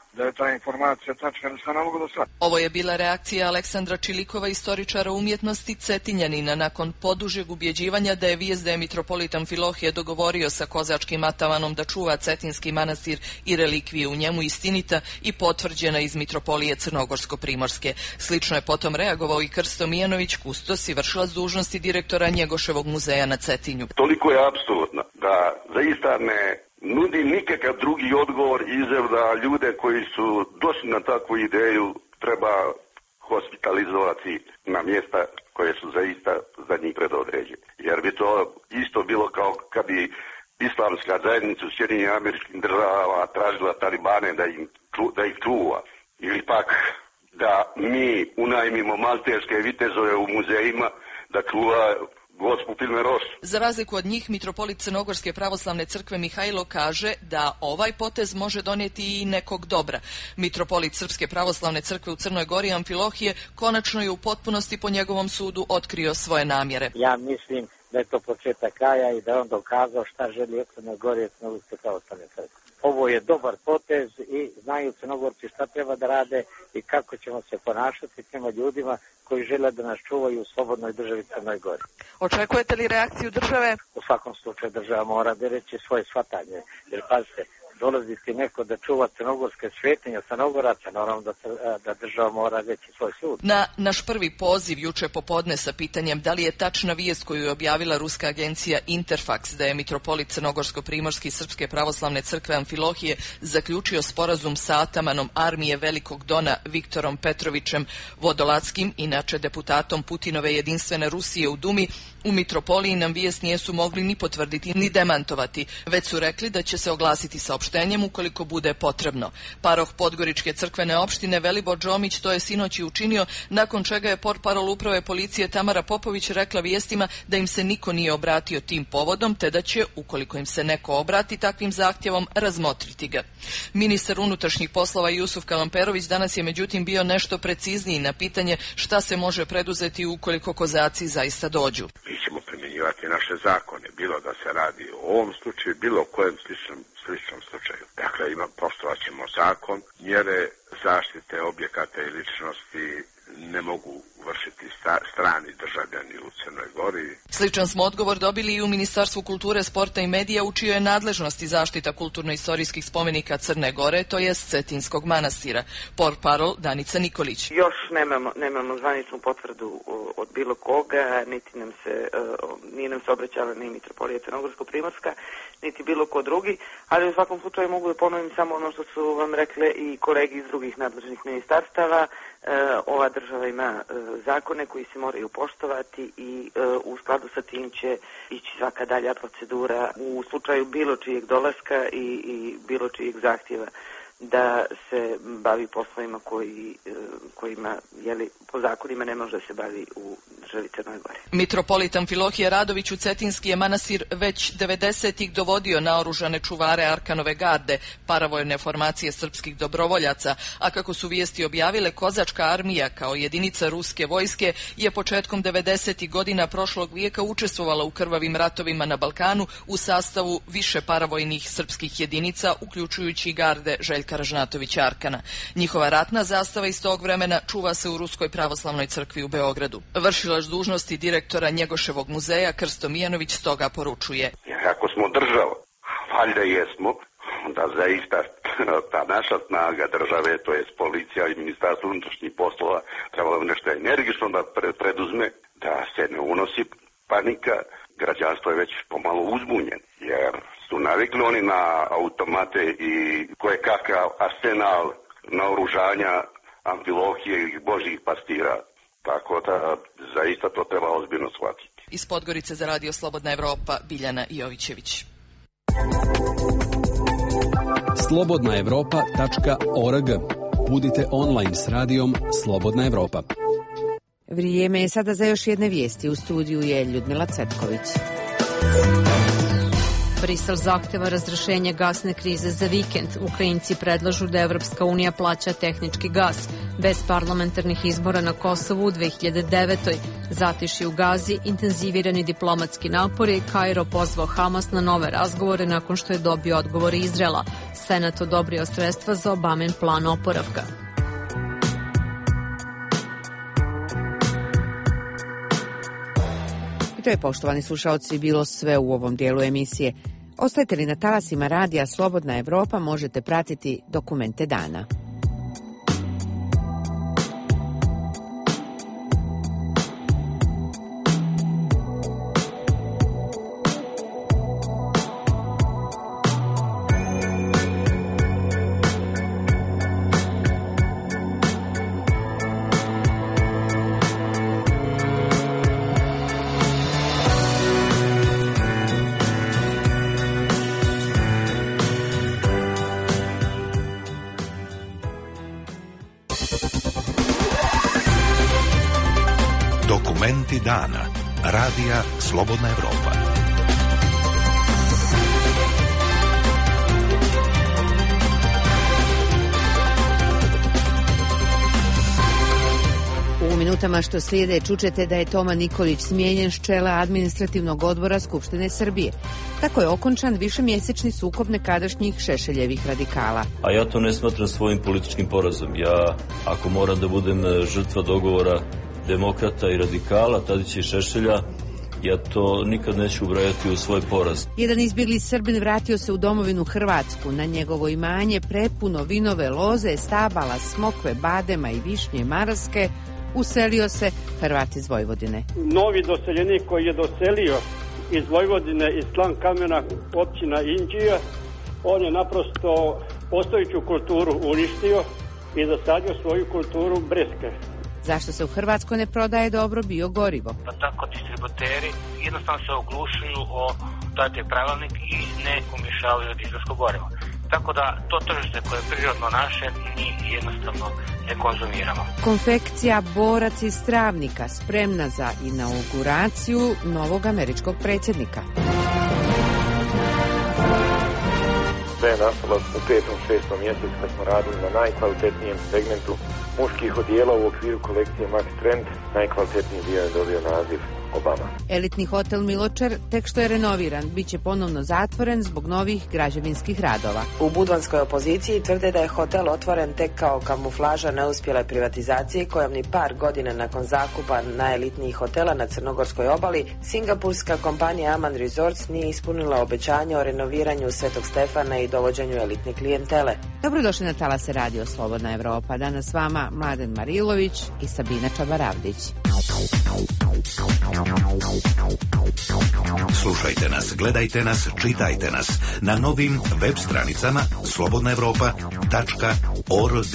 Speaker 26: da je ta informacija tačna, da se ne mogu da sad.
Speaker 3: Ovo je bila reakcija Aleksandra Čilikova, istoričara umjetnosti Cetinjanina, nakon podužeg ubjeđivanja da je vijest da je mitropolit Amfilohije dogovorio sa kozačkim atamanom da čuva Cetinski manastir i relikvije u njemu istinita i potvrđena iz mitropolije Crnogorsko-Primorske. Slično je potom reagovao i Krsto Mijanović, kustos i vršilac dužnosti direktora Njegoševog muzeja na Cetinju.
Speaker 4: Toliko je apsolutno da zaista ne nudi nikakav drugi odgovor izjev da ljude koji su došli na takvu ideju treba hospitalizovati na mjesta koje su zaista za njih predodređene. Jer bi to isto bilo kao kad bi islamska zajednica u Sjedinjenim Američkim Državama tražila talibane da ih čuva. Ili pak da mi unajmimo malteške vitezove u muzejima da čuva Gospu Pilmeroš.
Speaker 3: Za razliku od njih, mitropolit Crnogorske pravoslavne crkve Mihajlo kaže da ovaj potez može donijeti i nekog dobra. Mitropolit Srpske pravoslavne crkve u Crnoj Gori Amfilohije konačno je u potpunosti po njegovom sudu otkrio svoje namjere.
Speaker 5: Ja mislim da je to početak kraja i da je on dokazao šta želi od Crnoj Gori i Crnogorske pravoslavne crkve. Ovo je dobar potez i znaju Crnogorci šta treba da rade i kako ćemo se ponašati prema ljudima koji žele da nas čuvaju u slobodnoj državi Crnoj Gori.
Speaker 3: Očekujete li reakciju države?
Speaker 5: U svakom slučaju država mora da reći svoje shvatanje. Jer pazite, dolaziti neko da čuva crnogorske svetinje Crnogoraca, naravno da država mora reći svoj sud.
Speaker 3: Na naš prvi poziv juče popodne sa pitanjem da li je tačna vijest koju je objavila ruska agencija Interfax da je mitropolit Crnogorsko-Primorski Srpske pravoslavne crkve Amfilohije zaključio sporazum sa atamanom armije Velikog Dona Viktorom Petrovićem Vodolackim, inače deputatom Putinove jedinstvene Rusije u Dumi, u mitropoliji nam vijest nisu mogli ni potvrditi ni demantovati, već su rekli da će se oglasiti saopštenjem ukoliko bude potrebno. Paroh Podgoričke crkvene opštine Velibor Džomić to je sinoć i učinio, nakon čega je portparol uprave policije Tamara Popović rekla vijestima da im se niko nije obratio tim povodom, te da će, ukoliko im se neko obrati takvim zahtjevom, razmotriti ga. Ministar unutrašnjih poslova Jusuf Kalamperović danas je međutim bio nešto precizniji na pitanje šta se može preduzeti ukoliko kozaci zaista dođu.
Speaker 8: Mi ćemo primjenjivati naše zakone, bilo da se radi o ovom slučaju, bilo o kojem sličnom slučaju. Dakle, poštovat ćemo zakon, mjere zaštite objekata i ličnosti ne mogu vršiti strani državljani u Crnoj Gori.
Speaker 3: Sličan smo odgovor dobili i u Ministarstvu kulture, sporta i medija, u čijoj je nadležnosti zaštita kulturno-istorijskih spomenika Crne Gore, to je Cetinskog manastira. Portparol Danica Nikolić.
Speaker 9: Još nemamo zvaničnu potvrdu od bilo koga, nije nam se obraćala ni mitropolija Crnogorsko-Primorska, niti bilo ko drugi, ali u svakom slučaju mogu da ponovim samo ono što su vam rekle i kolegi iz drugih nadležnih ministarstava. Ova država ima zakone koji se moraju poštovati i u skladu sa tim će ići svaka dalja procedura u slučaju bilo čijeg dolaska i bilo čijeg zahtjeva da se bavi poslovima kojima po zakonima ne može da se bavi u državi Crnoj Gori.
Speaker 3: Mitropolit Amfilohije Radović u Cetinski je manastir već 90-ih dovodio naoružane čuvare Arkanove garde, paravojne formacije srpskih dobrovoljaca, a kako su vijesti objavile, kozačka armija kao jedinica ruske vojske je početkom 90-ih godina prošlog vijeka učestvovala u krvavim ratovima na Balkanu u sastavu više paravojnih srpskih jedinica, uključujući garde Željka Ražnatovića Arkana. Njihova ratna zastava iz tog vremena čuva se u Ruskoj pravoslavnoj crkvi u Beogradu. Vršilac dužnosti direktora Njegoševog muzeja Krsto Mijanović stoga poručuje.
Speaker 4: Ako smo država, valjda jesmo, da zaista ta naša snaga države, to je policija i Ministarstvo unutrašnjih poslova, trebalo nešto energično da preduzme, da se ne unosi panika. Građanstvo je već pomalo uzbunjen, jer su navikli oni na automate i koje kakav arsenal naoružanja Amfilohije i Božjih pastira. Tako da zaista to treba ozbiljno shvatiti.
Speaker 3: Iz Podgorice za Radio Slobodna Evropa, Biljana Jovićević.
Speaker 2: slobodnaevropa.org. Budite online s radijom Slobodna Evropa.
Speaker 1: Vrijeme je sada za još jedne vijesti. U studiju je Ljudmila Cvetković.
Speaker 10: Brisel zahteva razrešenje gasne krize za vikend. Ukrajinci predlažu da Evropska unija plaća tehnički gas. Bez parlamentarnih izbora na Kosovu u 2009. Zatišje u Gazi, intenzivirani diplomatski napori, Kairo pozvao Hamas na nove razgovore nakon što je dobio odgovor Izraela. Senat odobrio sredstva za Obamin plan oporavka.
Speaker 1: I to je, poštovani slušaoci, bilo sve u ovom dijelu emisije. Ostajete li na talasima radija Slobodna Evropa, možete pratiti Dokumente dana.
Speaker 6: Dokumenti dana. Radija Slobodna Evropa.
Speaker 1: U minutama što slijede čućete da je Toma Nikolić smijenjen s čela administrativnog odbora Skupštine Srbije. Tako je okončan višemjesečni sukob nekadašnjih Šešeljevih radikala.
Speaker 11: A ja to ne smatram svojim političkim porazom. Ja, ako moram da budem žrtva dogovora demokrata i radikala, Tadića i Šešelja, ja to nikad neću ubrajati u svoj poraz.
Speaker 1: Jedan izbjegli Srbin vratio se u domovinu Hrvatsku. Na njegovo imanje prepuno vinove loze, stabala, smokve, badema i višnje maraske uselio se Hrvat iz Vojvodine.
Speaker 12: Novi doseljenik koji je doselio iz Vojvodine, iz Slankamena, općina Inđija, on je naprosto postojeću kulturu uništio i zasadio svoju kulturu breske.
Speaker 1: Zašto se u Hrvatskoj ne prodaje dobro biogorivo?
Speaker 14: Pa tako distributeri jednostavno se oglušuju o taj pravilnik i ne umješavaju dizelsko gorivo. Tako da to tržište koje je prirodno naše, mi jednostavno ne konzumiramo.
Speaker 1: Konfekcija Borac iz Travnika spremna za inauguraciju novog američkog predsjednika.
Speaker 15: Sve je nastalo u 5. 6. mjesecu kad smo radili na najkvalitetnijem segmentu muških odijela u okviru kolekcije Max Trend. Najkvalitetniji dio je dobio naziv Obama.
Speaker 1: Elitni hotel Miločar, tek što je renoviran, bit će ponovno zatvoren zbog novih građevinskih radova.
Speaker 16: U budvanskoj opoziciji tvrde da je hotel otvoren tek kao kamuflaža neuspjele privatizacije kojom ni par godina nakon zakupa najelitnijih hotela na Crnogorskoj obali, singapurska kompanija Aman Resorts nije ispunila obećanje o renoviranju Svetog Stefana i dovođenju elitne klijentele.
Speaker 1: Dobrodošli na talase Radio Slobodna Evropa. Danas s vama Mladen Marilović i Sabina Čabaravdić.
Speaker 6: Slušajte nas, gledajte nas, čitajte nas na novim web stranicama slobodnaevropa.org.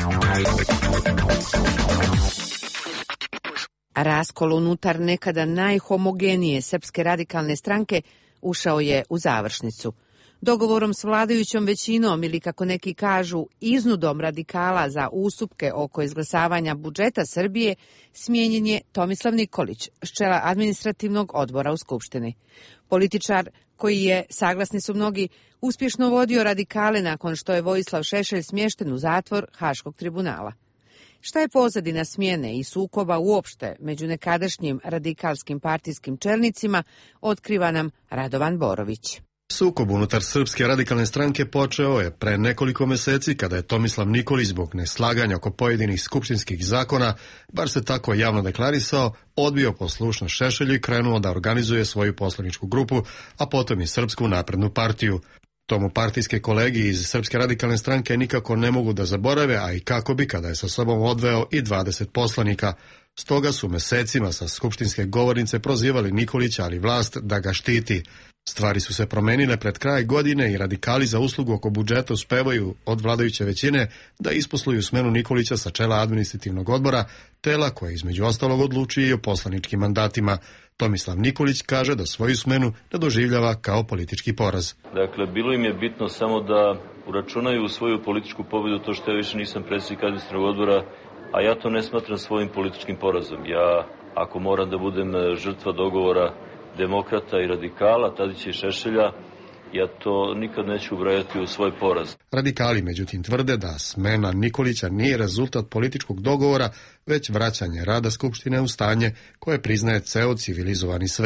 Speaker 1: Raskol unutar nekada najhomogenije Srpske radikalne stranke ušao je u završnicu. Dogovorom s vladajućom većinom ili, kako neki kažu, iznudom radikala za ustupke oko izglasavanja budžeta Srbije, smijenjen je Tomislav Nikolić s čela administrativnog odbora u Skupštini. Političar koji je, saglasni su mnogi, uspješno vodio radikale nakon što je Vojislav Šešelj smješten u zatvor Haškog tribunala. Šta je pozadina smjene i sukoba uopšte među nekadašnjim radikalskim partijskim čelnicima, otkriva nam Radovan Borović.
Speaker 27: Sukob unutar Srpske radikalne stranke počeo je pre nekoliko meseci kada je Tomislav Nikolić zbog neslaganja oko pojedinih skupštinskih zakona, bar se tako javno deklarisao, odbio poslušnost Šešelju i krenuo da organizuje svoju poslaničku grupu, a potom i Srpsku naprednu partiju. Tomu partijske kolegi iz Srpske radikalne stranke nikako ne mogu da zaborave, a i kako bi kada je sa sobom odveo i 20 poslanika. Stoga su mesecima sa skupštinske govornice prozivali Nikolića, ali vlast da ga štiti. Stvari su se promenile pred kraj godine i radikali za uslugu oko budžeta uspevaju od vladajuće većine da isposluju smenu Nikolića sa čela administrativnog odbora, tela koje između ostalog odlučuje i o poslaničkim mandatima. Tomislav Nikolić kaže da svoju smenu ne doživljava kao politički poraz.
Speaker 11: Dakle, bilo im je bitno samo da uračunaju u svoju političku pobedu to što ja više nisam predsjednik administrativnog odbora, a ja to ne smatram svojim političkim porazom. Ja, ako moram da budem žrtva dogovora demokrata i radikala, Tadića i Šešelja, ja to nikad neću ubrajati u svoj poraz.
Speaker 27: Radikali, međutim, tvrde da smena Nikolića nije rezultat političkog dogovora, već vraćanje rada Skupštine u stanje koje priznaje ceo civilizovani svet.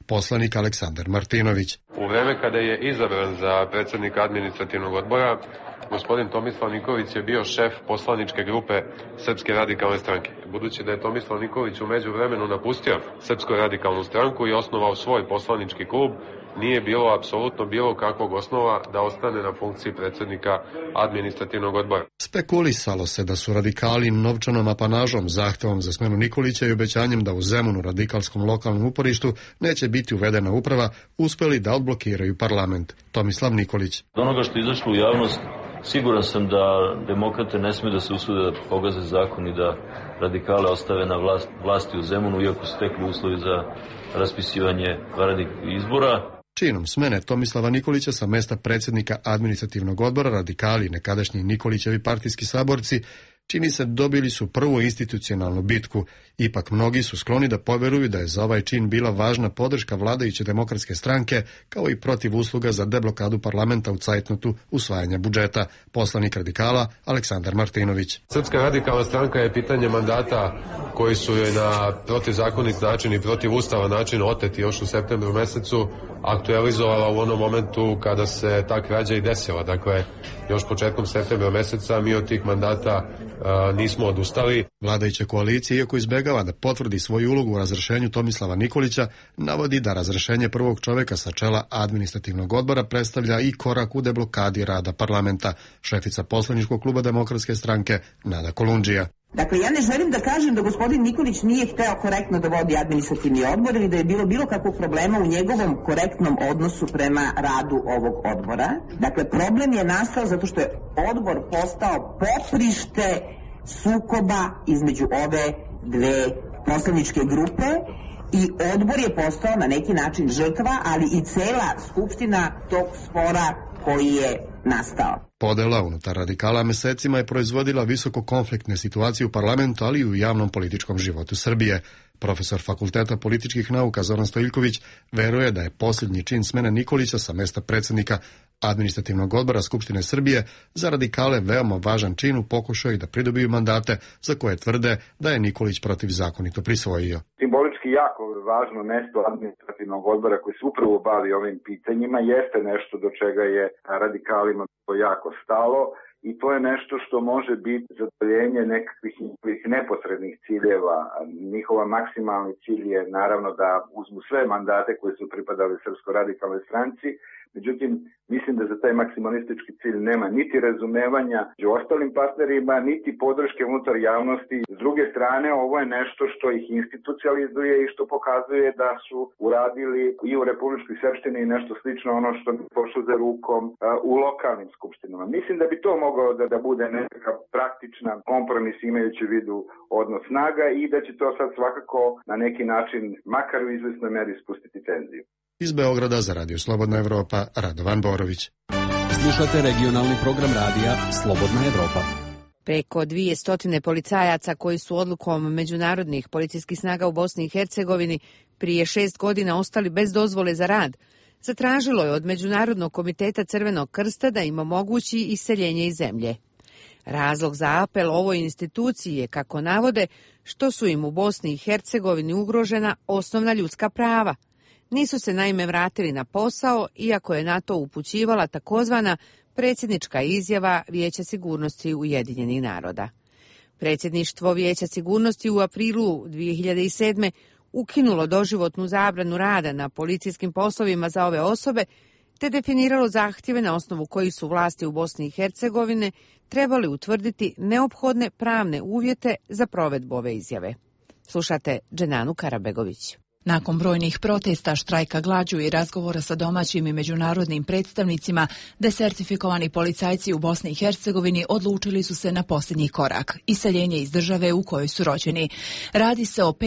Speaker 27: poslanik Aleksandar Martinović.
Speaker 7: U vreme kada je izabran za predsjednika administrativnog odbora, gospodin Tomislav Nikolić je bio šef poslaničke grupe Srpske radikalne stranke. Budući da je Tomislav Nikolić u međuvremenu napustio Srpsku radikalnu stranku i osnovao svoj poslanički klub, nije bilo apsolutno bilo kakvog osnova da ostane na funkciji predsjednika administrativnog odbora.
Speaker 27: Spekulisalo se da su radikali novčanom apanažom, zahtevom za smenu Nikolića i obećanjem da u Zemunu radikalskom lokalnom uporištu neće biti uvedena uprava, uspeli da odblokiraju parlament. Tomislav Nikolić.
Speaker 11: Od onoga što je izašlo u javnost, siguran sam da demokrate ne smiju da se usude da pogaze zakon i da radikale ostave na vlasti u Zemunu, iako su stekli uslovi za raspisivanje vanrednih izbora.
Speaker 27: Činom smene Tomislava Nikolića sa mesta predsjednika administrativnog odbora radikali, nekadašnji Nikolićevi partijski saborci, čini se dobili su prvu institucionalnu bitku. Ipak mnogi su skloni da poveruju da je za ovaj čin bila važna podrška vladajuće demokratske stranke, kao i protiv usluga za deblokadu parlamenta u cajtnotu usvajanja budžeta. Poslanik radikala Aleksandar Martinović.
Speaker 7: Srpska radikalna stranka je pitanje mandata koji su joj na protivzakonit način i protivustavan način oteti još u septembru mesecu aktualizovala u onom momentu kada se ta krađa i desila. Dakle, još početkom septembra meseca mi od tih mandata nismo odustali.
Speaker 27: Vladajuća koalicija, iako izbegava da potvrdi svoju ulogu u razrešenju Tomislava Nikolića, navodi da razrešenje prvog čoveka sa čela administrativnog odbora predstavlja i korak u deblokadi rada parlamenta. Šefica poslaničkog kluba Demokratske stranke Nada Kolundžija.
Speaker 13: Dakle, ja ne želim da kažem da gospodin Nikolić nije hteo korektno da vodi administrativni odbor ili da je bilo kakvog problema u njegovom korektnom odnosu prema radu ovog odbora. Dakle, problem je nastao zato što je odbor postao poprište sukoba između ove dve poslaničke grupe i odbor je postao na neki način žrtva, ali i cela skupština tog spora koji je nastao.
Speaker 27: Podela unutar radikala mesecima je proizvodila visoko konfliktne situacije u parlamentu, ali i u javnom političkom životu Srbije. Profesor Fakulteta političkih nauka Zoran Stojiljković veruje da je posljednji čin smene Nikolića sa mesta predsjednika administrativnog odbora Skupštine Srbije za radikale veoma važan čin u pokušaju da pridobiju mandate za koje tvrde da je Nikolić protivzakonito prisvojio.
Speaker 17: Simbolički jako važno mesto administrativnog odbora koji se upravo bavi ovim pitanjima jeste nešto do čega je radikalima jako stalo i to je nešto što može biti zadovoljenje nekakvih neposrednih ciljeva. Njihova maksimalni cilj je naravno da uzmu sve mandate koji su pripadali Srpskoj radikalnoj stranci. Međutim, mislim da za taj maksimalistički cilj nema niti razumevanja među ostalim partnerima, niti podrške unutar javnosti. S druge strane, ovo je nešto što ih institucionalizuje i što pokazuje da su uradili i u Republičkoj Srpštini i nešto slično ono što mi pošlo za rukom u lokalnim skupštinama. Mislim da bi to mogao da bude nekakav praktična kompromis imajući u vidu odnos snaga i da će to sad svakako na neki način, makar u izvesnoj meri, spustiti tenziju.
Speaker 27: Iz Beograda za Radio Slobodna Evropa, Radovan Borović.
Speaker 2: Slušate regionalni program radija Slobodna Evropa.
Speaker 1: Preko 200 policajaca koji su odlukom međunarodnih policijskih snaga u Bosni i Hercegovini prije 6 godina ostali bez dozvole za rad, zatražilo je od Međunarodnog komiteta Crvenog krsta da im omogući iseljenje iz zemlje. Razlog za apel ovoj instituciji je, kako navode, što su im u Bosni i Hercegovini ugrožena osnovna ljudska prava. Nisu se naime vratili na posao, iako je na to upućivala takozvana predsjednička izjava Vijeća sigurnosti Ujedinjenih naroda. Predsjedništvo Vijeća sigurnosti u aprilu 2007. ukinulo doživotnu zabranu rada na policijskim poslovima za ove osobe, te definiralo zahtjeve na osnovu kojih su vlasti u Bosni i Hercegovine trebali utvrditi neophodne pravne uvjete za provedbu ove izjave. Slušate Dženanu Karabegović.
Speaker 18: Nakon brojnih protesta, štrajka glađu i razgovora sa domaćim i međunarodnim predstavnicima, desertifikovani policajci u Bosni i Hercegovini odlučili su se na posljednji korak, iseljenje iz države u kojoj su rođeni. Radi se o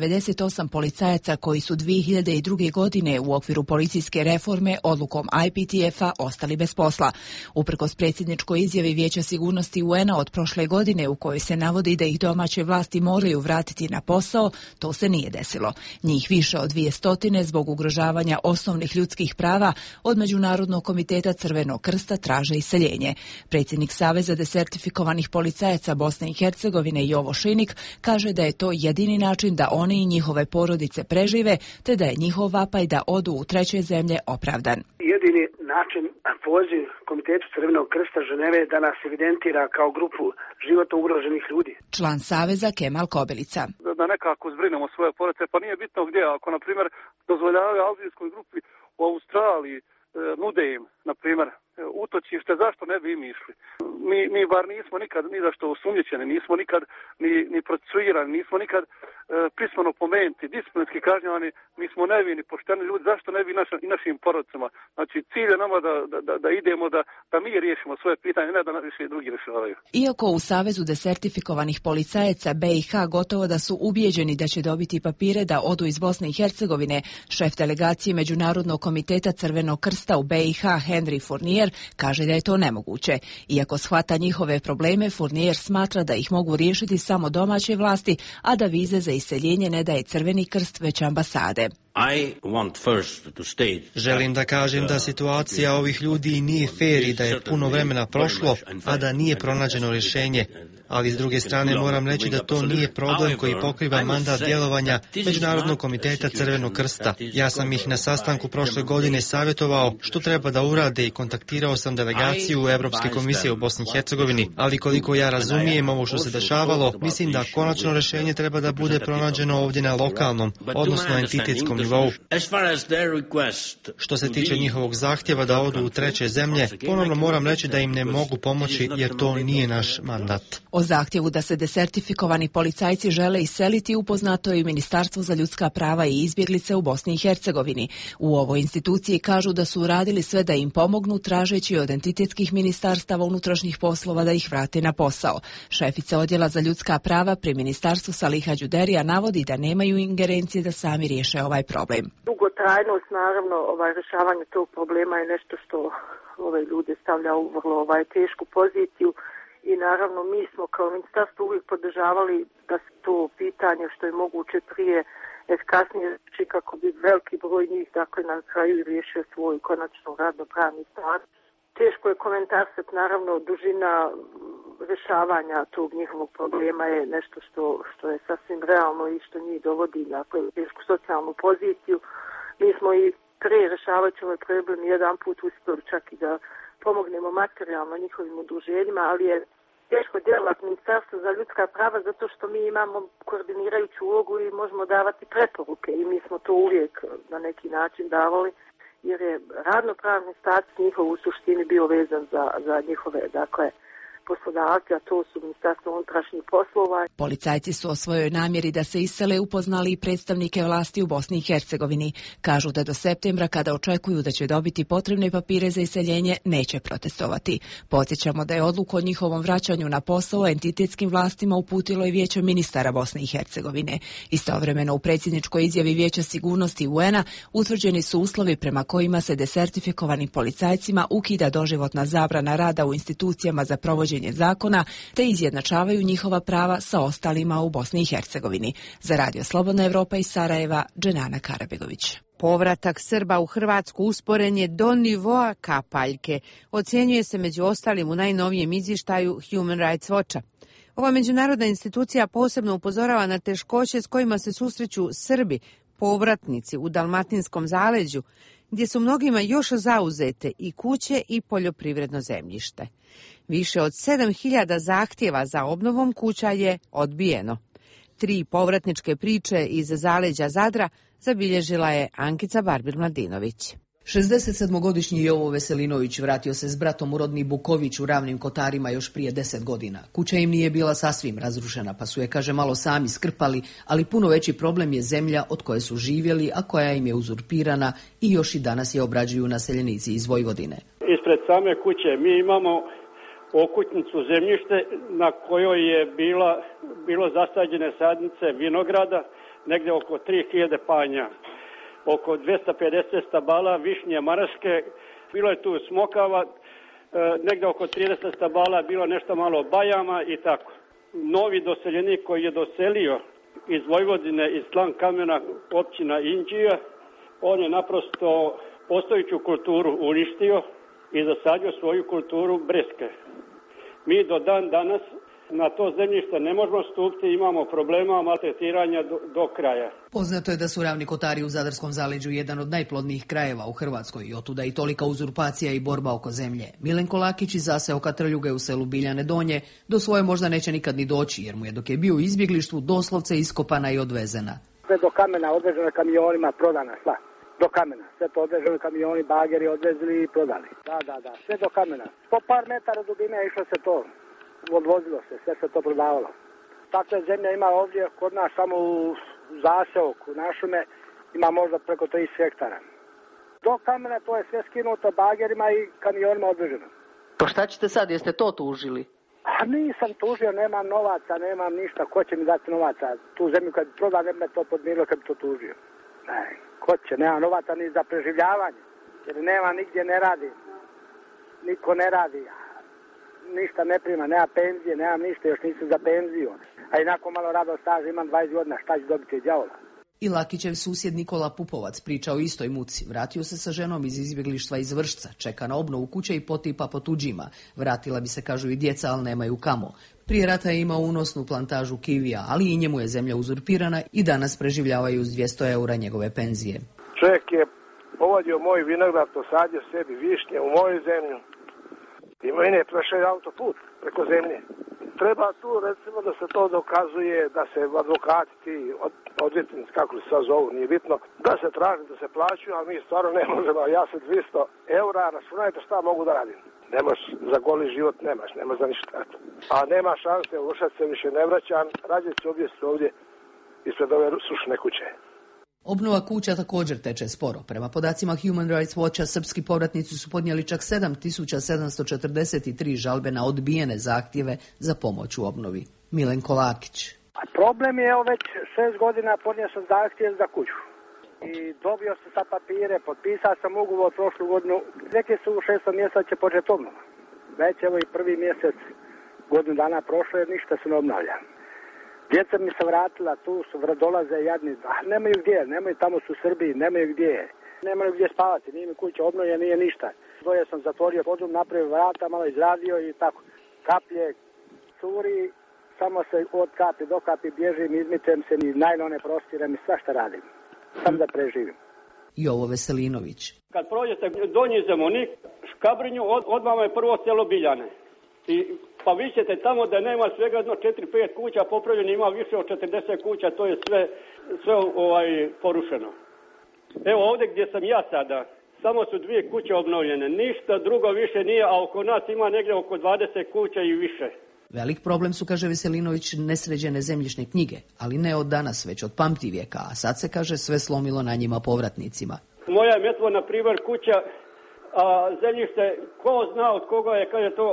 Speaker 18: 598 policajaca koji su 2002. godine u okviru policijske reforme odlukom IPTF-a ostali bez posla. Uprkos predsjedničkoj izjavi Vijeća sigurnosti UN-a od prošle godine u kojoj se navodi da ih domaće vlasti moraju vratiti na posao, to se nije desilo. Njih njih više od 200 zbog ugrožavanja osnovnih ljudskih prava od Međunarodnog komiteta Crvenog krsta traže iseljenje. Predsjednik Saveza desertifikovanih policajaca Bosne i Hercegovine Jovo Šinik kaže da je to jedini način da oni i njihove porodice prežive, te da je njihov vapaj da odu u treće zemlje opravdan.
Speaker 19: Jedini način, poziv Komitetu Crvenog krsta Ženeve da nas evidentira kao grupu životno ugroženih ljudi.
Speaker 18: Član Saveza Kemal Kobilica.
Speaker 20: Da nekako zbrinemo svoje porodice, pa nije bitno gdje, ako na primjer dozvoljavaju albinskoj grupi u Australiji, nude im, na primjer, utočište, zašto ne bi im išli? Mi bar nismo nikad ni za što osumnjičeni, nismo nikad ni procesuirani, nismo nikad pismeno pomenuti, disciplinski kažnjavani, mi smo nevini, pošteni ljudi, zašto ne bi i našim porodicama? Znači, cilj je nama da idemo, da mi riješimo svoje pitanje, ne da više drugi rješavaju.
Speaker 18: Iako u Savezu desertifikovanih policajaca BiH gotovo da su ubijeđeni da će dobiti papire da odu iz Bosne i Hercegovine, šef delegacije Međunarodnog komiteta Crvenog krsta u BiH Henry Fournier kaže da je to nemoguće. Iako shvata njihove probleme, Fournier smatra da ih mogu riješiti samo domaće vlasti, a da vize za iseljenje ne daje Crveni krst već ambasade.
Speaker 21: Želim da kažem da situacija ovih ljudi nije fer i da je puno vremena prošlo, a da nije pronađeno rješenje. Ali s druge strane moram reći da to nije problem koji pokriva mandat djelovanja Međunarodnog komiteta Crvenog krsta. Ja sam ih na sastanku prošle godine savjetovao što treba da urade i kontaktirao sam delegaciju Evropske komisije u Bosni i Hercegovini, ali koliko ja razumijem ovo što se dešavalo, mislim da konačno rješenje treba da bude pronađeno ovdje na lokalnom, odnosno entitetskom nivou. Što se tiče njihovog zahtjeva da odu u treće zemlje, ponovno moram reći da im ne mogu pomoći jer to nije naš mandat.
Speaker 18: O zahtjevu da se desertifikovani policajci žele iseliti upoznato je i Ministarstvo za ljudska prava i izbjeglice u Bosni i Hercegovini. U ovoj instituciji kažu da su uradili sve da im pomognu tražeći od entitetskih ministarstava unutrašnjih poslova da ih vrate na posao. Šefica odjela za ljudska prava pri ministarstvu Saliha Đuderija navodi da nemaju ingerencije da sami riješe ovaj problem.
Speaker 22: Dugotrajnost, naravno, rješavanje tog problema je nešto što ove ljude stavlja u vrlo tešku poziciju. I naravno mi smo kao ministarstvo uvijek podržavali da se to pitanje što je moguće prije efikasnije reći kako bi veliki broj njih dakle na kraju riješio svoj konačno radno-pravni status. Teško je komentarsati, naravno dužina rješavanja tog njihovog problema je nešto što je sasvim realno i što njih dovodi dakle u tešku socijalnu poziciju. Mi smo i prije rješavajući ovaj problem jedan put uspjeli čak i da pomognemo materijalno njihovim udruženjima, ali je teško djelovati Ministarstvo za ljudska prava zato što mi imamo koordinirajuću ulogu i možemo davati preporuke i mi smo to uvijek na neki način davali jer je radno-pravni status njihov u suštini bio vezan za njihove poslodavci, a to su Ministarstvo unutrašnjih poslova.
Speaker 18: Policajci su o svojoj namjeri da se isele upoznali i predstavnike vlasti u Bosni i Hercegovini. Kažu da do septembra, kada očekuju da će dobiti potrebne papire za iseljenje, neće protestovati. Podsjećamo da je odluku o njihovom vraćanju na posao entitetskim vlastima uputilo i Vijeće ministara Bosne i Hercegovine. Istovremeno u predsjedničkoj izjavi Vijeća sigurnosti UN-a utvrđeni su uslovi prema kojima se desertifikovanim policajcima ukida doživotna zabrana rada u institucijama za provođenje zakona, te izjednačavaju njihova prava sa ostalima u Bosni i Hercegovini. Za Radio Slobodna Evropa iz Sarajeva, Dženana Karabegović.
Speaker 1: Povratak Srba u Hrvatsku usporen je do nivoa kapaljke, ocjenjuje se među ostalim u najnovijem izvještaju Human Rights Watcha. Ova međunarodna institucija posebno upozorava na teškoće s kojima se susreću Srbi, povratnici u Dalmatinskom zaleđu, gdje su mnogima još zauzete i kuće i poljoprivredno zemljište. Više od 7.000 zahtjeva za obnovom kuća je odbijeno. 3 povratničke priče iz zaleđa Zadra zabilježila je Ankica Barbir-Mladinović.
Speaker 23: 67-godišnji Jovo Veselinović vratio se s bratom u rodni Buković u Ravnim Kotarima još prije 10 godina. Kuća im nije bila sasvim razrušena, pa su je, kaže, malo sami skrpali, ali puno veći problem je zemlja od koje su živjeli, a koja im je uzurpirana i još i danas je obrađuju naseljenici iz Vojvodine.
Speaker 12: Ispred same kuće mi imamo okućnicu zemljište na kojoj je bilo zasađene sadnice vinograda, negdje oko 3000 panja. Oko 250 stabala višnje maraske, bilo je tu smokava, negdje oko 30 stabala, bilo nešto malo bajama i tako. Novi doseljenik koji je doselio iz Vojvodine, iz Slan kamena, općina Inđija. On je naprosto postojeću kulturu uništio i zasadio svoju kulturu breske. Mi do dan danas na to zemljište ne možemo stupiti, imamo problema maltretiranja do kraja.
Speaker 23: Poznato je da su Ravni Kotari u Zadarskom zaleđu jedan od najplodnijih krajeva u Hrvatskoj i otuda i tolika uzurpacija i borba oko zemlje. Milenko Lakić iz zaseo katrljuge u selu Biljane Donje do svoje možda neće nikad ni doći, jer mu je dok je bio u izbjeglištvu doslovce iskopana i odvezena.
Speaker 19: Sve do kamena odveženo kamionima, prodana sva. Do kamena. Sve to odveženo kamioni, bageri odvezli i prodali. Da. Sve do kamena. Po par metara dubine išlo se to. Odvozilo se, sve se to prodavalo. Takve zemlje ima ovdje kod nas samo u zaseoku našome, ima možda preko 30 hektara. Do kamena to je sve skinuto bagerima i kamionima odveženo.
Speaker 23: Pa šta ćete sad, jeste to tužili?
Speaker 19: A nisam tužio, nemam novaca, nemam ništa, ko će mi dati novaca? Tu zemlju kad proda ne bi me to podmirilo kad bi to tužio. Ne, ko će, nema novaca ni za preživljavanje, jer nema nigdje, ne radi. Niko ne radi. Ništa ne prima, nema penzije, nemam ništa, još nisam za penziju. A inako malo rado staža, imam 20 godina, šta ću dobiti đavola?
Speaker 23: I Lakićev susjed Nikola Pupovac priča o istoj muci. Vratio se sa ženom iz izbjeglištva iz Vršca, čeka na obnovu kuće i potipa po tuđima. Vratila bi se, kažu i djeca, ali nemaju kamo. Prije rata je imao unosnu plantažu kivija, ali i njemu je zemlja uzurpirana i danas preživljavaju uz 200 eura njegove penzije.
Speaker 4: Čovjek je povodio moj vinograd, posadio sebi višnje u moju zemlju. Ima i ne prešao autoput preko zemlje. Treba tu recimo da se to dokazuje, da se advokati ti odvjetnici, kako se sad zovu, nije bitno, da se traži, da se plaćaju, a mi stvarno ne možemo. Ja se 200 eura, računajte šta mogu da radim. Nemaš za goli život, nemaš za ništa. A nema šanse, Vršac se više ne vraćam, rađe se ovdje ispred ove sušne kuće.
Speaker 23: Obnova kuća također teče sporo. Prema podacima Human Rights Watcha, srpski povratnici su podnijeli čak 7743 žalbe na odbijene zahtjeve za pomoć u obnovi. Milenko Lakić.
Speaker 19: Problem je, već 6 godina podnio sam zahtjev za kuću. I dobio sam sa papire, potpisao sam ugovor prošlu godinu. Rekli su u 6. mjesecu će početi obnova. Već evo i prvi mjesec, godinu dana prošlo je, ništa se ne obnavlja. Djeca mi se vratila, tu su dolaze jadni, nemaju gdje, tamo su u Srbiji, nemaju gdje spavati, nije mi kuća obnovljena, nije ništa. Doje sam zatvorio podrum, napravio vrata, malo izradio i tako. Kaplje, curi, samo se od kapi do kapi bježim, izmitem se, ni najlone prostiram i svašta radim. Sam da preživim.
Speaker 23: Jovo Veselinović.
Speaker 12: Kad prođete Donji Zemunik, Škabrinju, odmah je prvo selo Biljane. Pa vi ćete tamo da nema svega 4-5 kuća popravljeno, ima više od 40 kuća, to je sve porušeno. Evo ovdje gdje sam ja sada, samo su 2 kuće obnovljene, ništa drugo više nije, a oko nas ima negdje oko 20 kuća i više.
Speaker 23: Velik problem su, kaže Veselinović, nesređene zemljišne knjige, ali ne od danas, već od pamtivijeka, a sad se, kaže, sve slomilo na njima povratnicima.
Speaker 12: Moja je metvo, na primjer, kuća, a zemljište, ko zna od koga je, kaže to,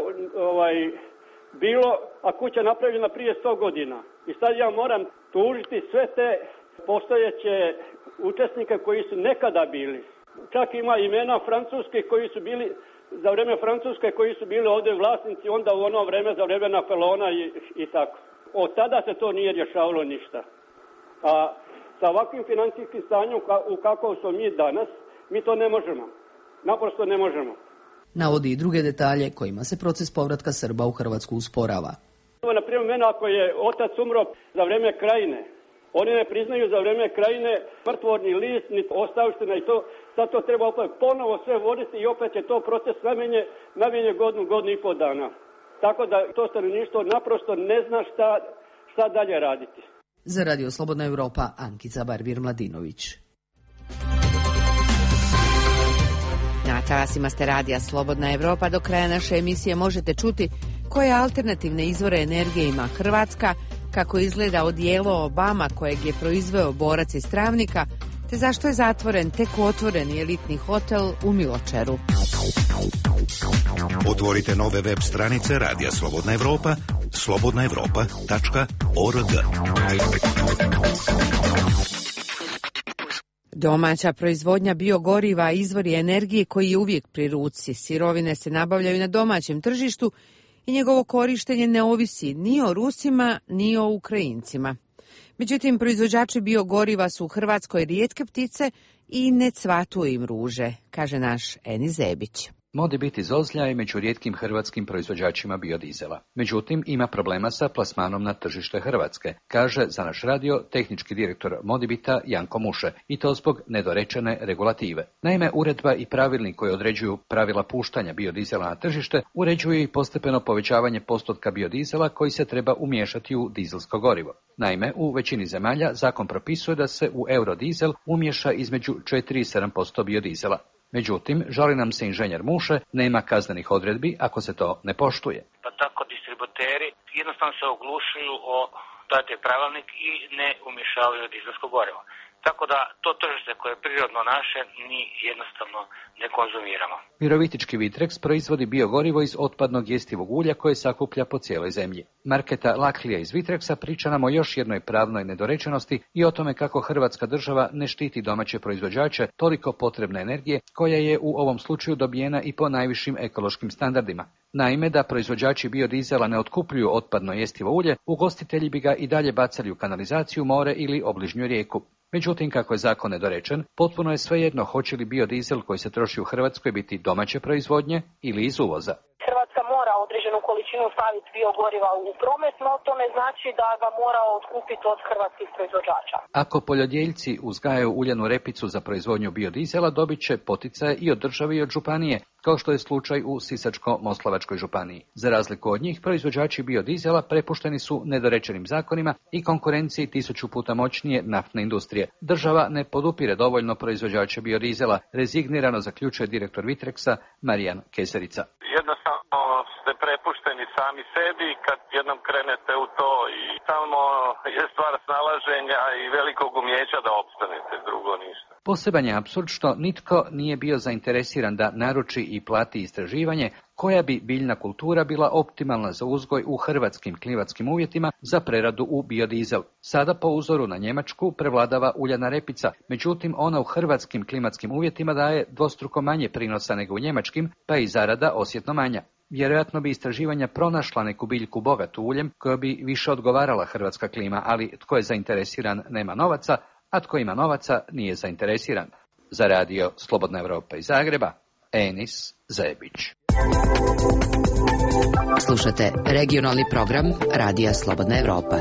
Speaker 12: bilo, a kuća napravljena prije 100 godina. I sad ja moram tužiti sve te postojeće učesnike koji su nekada bili. Čak ima imena francuske koji su bili, za vrijeme Francuske koji su bili ovdje vlasnici, onda u ono vrijeme, za vrijeme Napoleona i tako. Od tada se to nije rješavalo ništa. A sa ovakvim financijskim stanjem u kakvom smo mi danas, mi to ne možemo. Naprosto ne možemo.
Speaker 23: Navodi i druge detalje kojima se proces povratka Srba u Hrvatsku usporava.
Speaker 12: Na primjer, mene ako je otac umro za vrijeme Krajine, oni ne priznaju za vrijeme Krajine mrtvorni list, ni ostavština i to. Sad to treba opet ponovo sve voditi i opet je to proces namijenje godinu i pol dana. Tako da to stanovništvo naprosto ne zna šta dalje raditi.
Speaker 23: Za Radio Slobodna Europa, Ankica Barbir-Mladinović.
Speaker 1: Na talasima ste radija Slobodna Europa. Do kraja naše emisije možete čuti koje alternativne izvore energije ima Hrvatska, kako izgleda odijelo Obama kojeg je proizveo borac iz Travnika, te zašto je zatvoren tek otvoreni elitni hotel u Miločeru.
Speaker 6: Otvorite nove web stranice Radija Slobodna Europa, slobodnaevropa.org.
Speaker 1: Domaća proizvodnja biogoriva izvori energije koji je uvijek pri ruci. Sirovine se nabavljaju na domaćem tržištu i njegovo korištenje ne ovisi ni o Rusima ni o Ukrajincima. Međutim, proizvođači biogoriva su u Hrvatskoj rijetke ptice i ne cvatu im ruže, kaže naš Eni Zebić.
Speaker 3: Modibit iz Ozlja je među rijetkim hrvatskim proizvođačima biodizela. Međutim, ima problema sa plasmanom na tržište Hrvatske, kaže za naš radio tehnički direktor Modibita Janko Muše, i to zbog nedorečene regulative. Naime, uredba i pravilnik koji određuju pravila puštanja biodizela na tržište uređuju i postepeno povećavanje postotka biodizela koji se treba umiješati u dizelsko gorivo. Naime, u većini zemalja zakon propisuje da se u eurodizel umiješa između 4 i 7% biodizela. Međutim, žali nam se inženjer Muše, nema kaznenih odredbi ako se to ne poštuje.
Speaker 14: Pa tako distributeri jednostavno se oglušuju o taj pravilnik i ne umješavaju dizelsko gorivo. Tako da to tržište koje je prirodno naše mi jednostavno ne konzumiramo.
Speaker 3: Virovitički Vitrex proizvodi biogorivo iz otpadnog jestivog ulja koje sakuplja po cijeloj zemlji. Marketa Laklija iz Vitrexa priča nam o još jednoj pravnoj nedorečenosti i o tome kako Hrvatska država ne štiti domaće proizvođače toliko potrebne energije koja je u ovom slučaju dobijena i po najvišim ekološkim standardima. Naime, da proizvođači biodizela ne otkupljuju otpadno jestivo ulje, ugostitelji bi ga i dalje bacali u kanalizaciju, more ili obližnju rijeku. Međutim, kako je zakon nedorečen, potpuno je svejedno hoće li biodizel koji se troši u Hrvatskoj biti domaće proizvodnje ili iz uvoza.
Speaker 22: Hrvatska mora određenu količinu staviti biogoriva u promet, no to ne znači da ga mora otkupiti od hrvatskih proizvođača.
Speaker 3: Ako poljodjeljci uzgajaju uljanu repicu za proizvodnju biodizela, dobit će poticaje i od države i od županije, kao što je slučaj u Sisačko-moslavačkoj županiji. Za razliku od njih, proizvođači biodizela prepušteni su nedorečenim zakonima i konkurenciji 1000 puta moćnije naftne industrije. Država ne podupire dovoljno proizvođače biodizela, rezignirano zaključuje direktor Vitrexa Marijan Keserica.
Speaker 5: Jednostavno ste prepušteni sami sebi kad jednom krenete u to i samo je stvar snalaženja i velikog umijeća da opstanete, drugo ništa.
Speaker 3: Poseban je apsurd što nitko nije bio zainteresiran da naruči i plati istraživanje koja bi biljna kultura bila optimalna za uzgoj u hrvatskim klimatskim uvjetima za preradu u biodizel. Sada po uzoru na Njemačku prevladava uljana repica, međutim ona u hrvatskim klimatskim uvjetima daje dvostruko manje prinosa nego u njemačkim, pa i zarada osjetno manja. Vjerojatno bi istraživanja pronašla neku biljku bogatu uljem koja bi više odgovarala hrvatska klima, ali tko je zainteresiran nema novaca, a tko ima novaca nije zainteresiran. Za radio Slobodna Evropa iz Zagreba, Enis Zebić.
Speaker 8: Slušate regionalni program Radija Slobodna Evropa.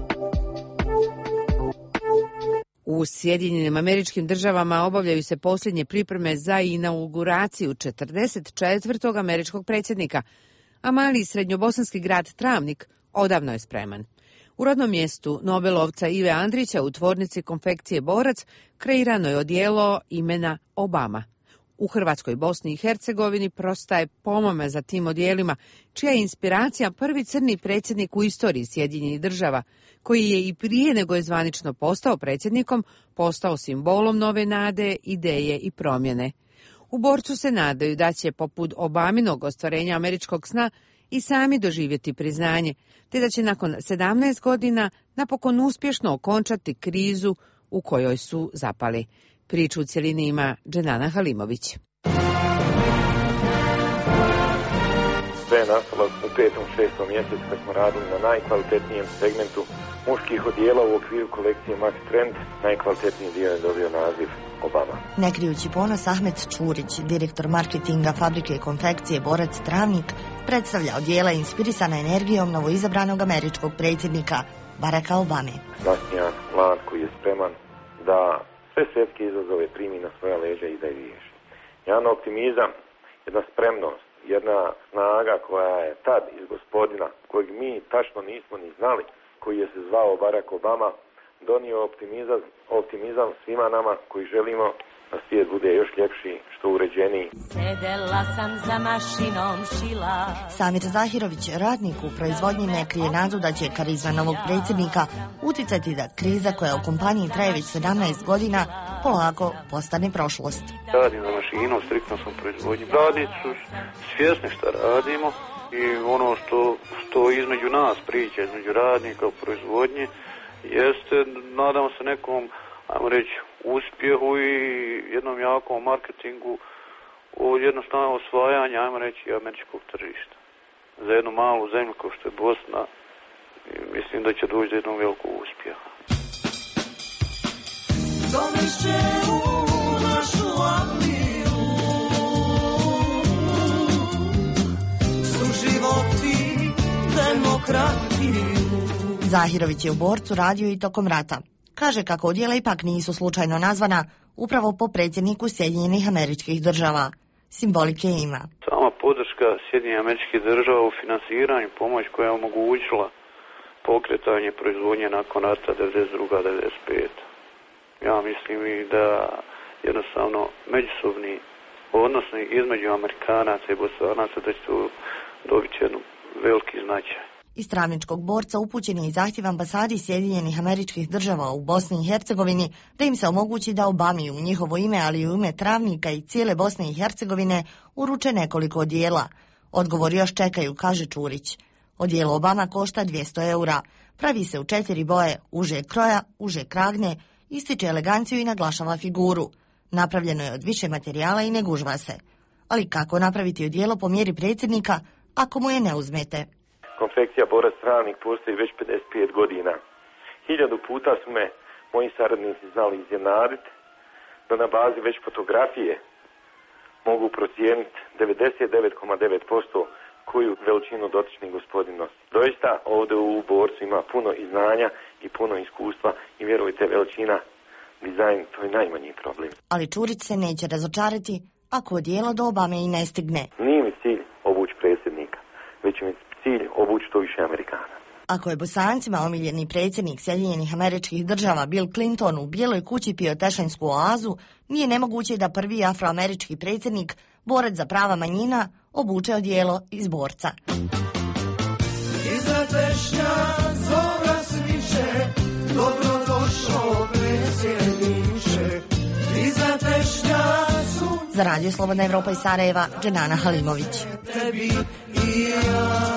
Speaker 1: U Sjedinjenim Američkim Državama obavljaju se posljednje pripreme za inauguraciju 44. američkog predsjednika, a mali srednjobosanski grad Travnik odavno je spreman. U rodnom mjestu Nobelovca Ive Andrića u tvornici konfekcije Borac kreirano je odijelo imena Obama. U Hrvatskoj, Bosni i Hercegovini prostaje pomama za tim odijelima, čija je inspiracija prvi crni predsjednik u istoriji Sjedinjenih Država, koji je i prije nego je zvanično postao predsjednikom, postao simbolom nove nade, ideje i promjene. U Borcu se nadaju da će, poput Obaminog ostvarenja američkog sna, i sami doživjeti priznanje, te da će nakon 17 godina napokon uspješno okončati krizu u kojoj su zapali. Priču u cjelini ima Dženana Halimović.
Speaker 15: Sve je nastalo u 5. 6. mjesecu kad smo radili na najkvalitetnijem segmentu muških odijela u okviru kolekcije Max Trend. Najkvalitetniji dio je dobio naziv Obama.
Speaker 9: Ne krijući ponos, Ahmet Čurić, direktor marketinga fabrike konfekcije Borac Travnik, predstavlja odijela inspirisana energijom novoizabranog američkog predsjednika Baracka Obame.
Speaker 15: Nasmijan mlad koji je spreman da sve svjetske izazove primi na svoja leđa i da ih riješi. Jedan optimizam, jedna spremnost, jedna snaga koja je tad iz gospodina, kojeg mi tačno nismo ni znali, koji je se zvao Barack Obama, donio optimizam svima nama koji želimo da svijet bude još ljepši, što uređeniji.
Speaker 9: Sedela sam za mašinom šila. Samir Zahirović, radnik u proizvodnji, ne krije nadu da će karizma novog predsjednika uticati da kriza koja u kompaniji traje već 17 godina polako postane prošlost.
Speaker 20: Radim za mašinom, striktno sam u proizvodnji. Radnici su svjesni šta radimo i ono što između nas priča, između radnika u proizvodnji, jeste, nadamo se nekom, ajmo reći, uspjehu i jednom jakom marketingu od jednostavno osvajanja, ajmo reći, američkog tržišta. Za jednu malu zemlju kao što je Bosna,
Speaker 15: Mislim da će doći do jednog velikog uspjeha.
Speaker 7: Dovešće u našu Angliju, suživoti demokratiju.
Speaker 9: Zahirović je u Borcu radio i tokom rata. Kaže kako odjela ipak nisu slučajno nazvana upravo po predsjedniku Sjedinjenih Američkih Država. Simbolike ima.
Speaker 15: Sama podrška Sjedinjenih Američkih Država u finansiranju, pomoć koja je omogućila pokretanje proizvodnje nakon rata 92-95. Ja mislim i da jednostavno međusobni odnosi između Amerikanaca i Bosanaca da će to dobiti jednu veliki značaj.
Speaker 9: Iz Travničkog Borca upućen je i zahtjev ambasadi Sjedinjenih Američkih Država u Bosni i Hercegovini da im se omogući da Obami u njihovo ime, ali i u ime Travnika i cijele Bosne i Hercegovine uruče nekoliko odijela. Odgovor još čekaju, kaže Čurić. Odijelo Obama košta 200 eura. Pravi se u 4 boje, uže kroja, uže kragne, ističe eleganciju i naglašava figuru. Napravljeno je od više materijala i ne gužva se. Ali kako napraviti odijelo po mjeri predsjednika ako mu je ne uzmete?
Speaker 15: Konfekcija Borac Travnik postoji već 55 godina. 1000 puta su me moji saradnici znali iznenaditi da na bazi već fotografije mogu procijeniti 99,9% koju veličinu dotični gospodin nosi. Doista ovdje u Borcu ima puno i znanja i puno iskustva i vjerujte, veličina, dizajn, to je najmanji problem.
Speaker 9: Ali Čurić se neće razočarati ako odijelo do Obame i ne stigne.
Speaker 15: Nije mi cilj obući predsjednika, već mi cilj obući to više Amerikana.
Speaker 9: Ako je Bosancima omiljeni predsjednik Sjedinjenih Američkih Država Bill Clinton u Bijeloj kući pio tešanjsku oazu, nije nemoguće da prvi afroamerički predsjednik, borac za prava manjina, obuče odijelo iz Borca.
Speaker 7: Iza tešnja zora sviće, dobrodošao predsjedniče. Iza tešnja su...
Speaker 9: Za Radio Slobodna Evropa iz Sarajeva, Dženana Halimović.
Speaker 7: Tebi i ja.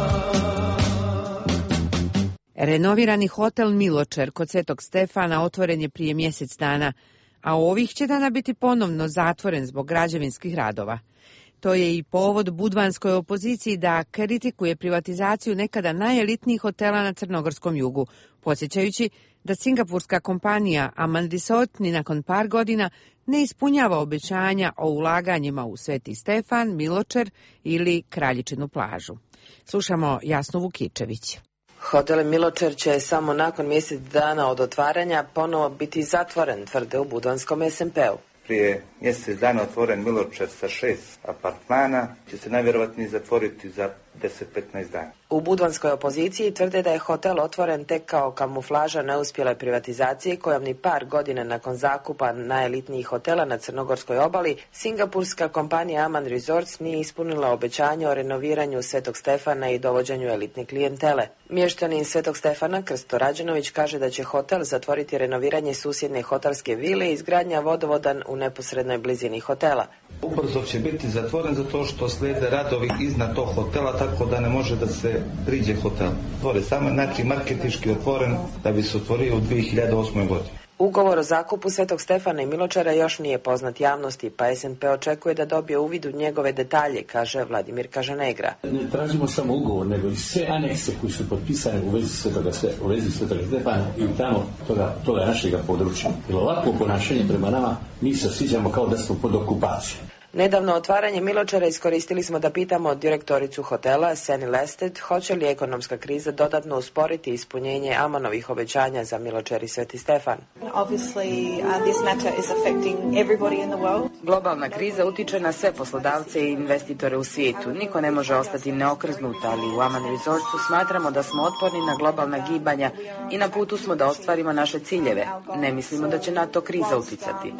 Speaker 1: Renovirani hotel Miločer kod Svetog Stefana otvoren je prije mjesec dana, a ovih će dana biti ponovno zatvoren zbog građevinskih radova. To je i povod budvanskoj opoziciji da kritikuje privatizaciju nekada najelitnijih hotela na crnogorskom jugu, podsjećajući da singapurska kompanija Aman Resort ni nakon par godina ne ispunjava obećanja o ulaganjima u Sveti Stefan, Miločer ili Kraljičinu plažu. Slušamo Jasnu Vukičević.
Speaker 10: Hotel Miločer će samo nakon mjesec dana od otvaranja ponovo biti zatvoren, tvrde u budvanskom SMP-u.
Speaker 11: Prije mjesec dana otvoren Miločer sa 6 apartmana, će se najvjerovatnije zatvoriti za 10-15 dana.
Speaker 10: U budvanskoj opoziciji tvrde da je hotel otvoren tek kao kamuflaža neuspjele privatizacije kojom ni par godina nakon zakupa najelitnijih hotela na crnogorskoj obali, singapurska kompanija Aman Resorts nije ispunila obećanje o renoviranju Svetog Stefana i dovođenju elitne klijentele. Mještanin Svetog Stefana Krsto Rađenović kaže da će hotel zatvoriti renoviranje susjedne hotelske vile i izgradnja vodovoda u neposrednoj blizini hotela.
Speaker 11: Ubrzo će biti zatvoren zato što slijede radovi iznad tog hotela, tako da ne može da se priđe hotel. Otvore samo, znači marketički otvoren da bi se otvorio u 2008. godini.
Speaker 10: Ugovor o zakupu Svetog Stefana i Miločera još nije poznat javnosti, pa SNP očekuje da dobije uvid u njegove detalje, kaže Vladimir Kažanegra.
Speaker 16: Ne tražimo samo ugovor, nego i sve anekse koji su potpisane u vezi Svetoga Stefana i tamo toga našega područja. Jer ovako ponašanje prema nama mi se osjećamo kao da smo pod okupacijom.
Speaker 10: Nedavno otvaranje Miločera iskoristili smo da pitamo direktoricu hotela Seni Lested hoće li ekonomska kriza dodatno usporiti ispunjenje Amanovih obećanja za Miločer i Sveti Stefan. Globalna kriza utiče na sve poslodavce i investitore u svijetu. Niko ne može ostati neokrznut, ali u Aman Resortsu smatramo da smo otporni na globalna gibanja i na putu smo da ostvarimo naše ciljeve. Ne mislimo da će na to kriza uticati.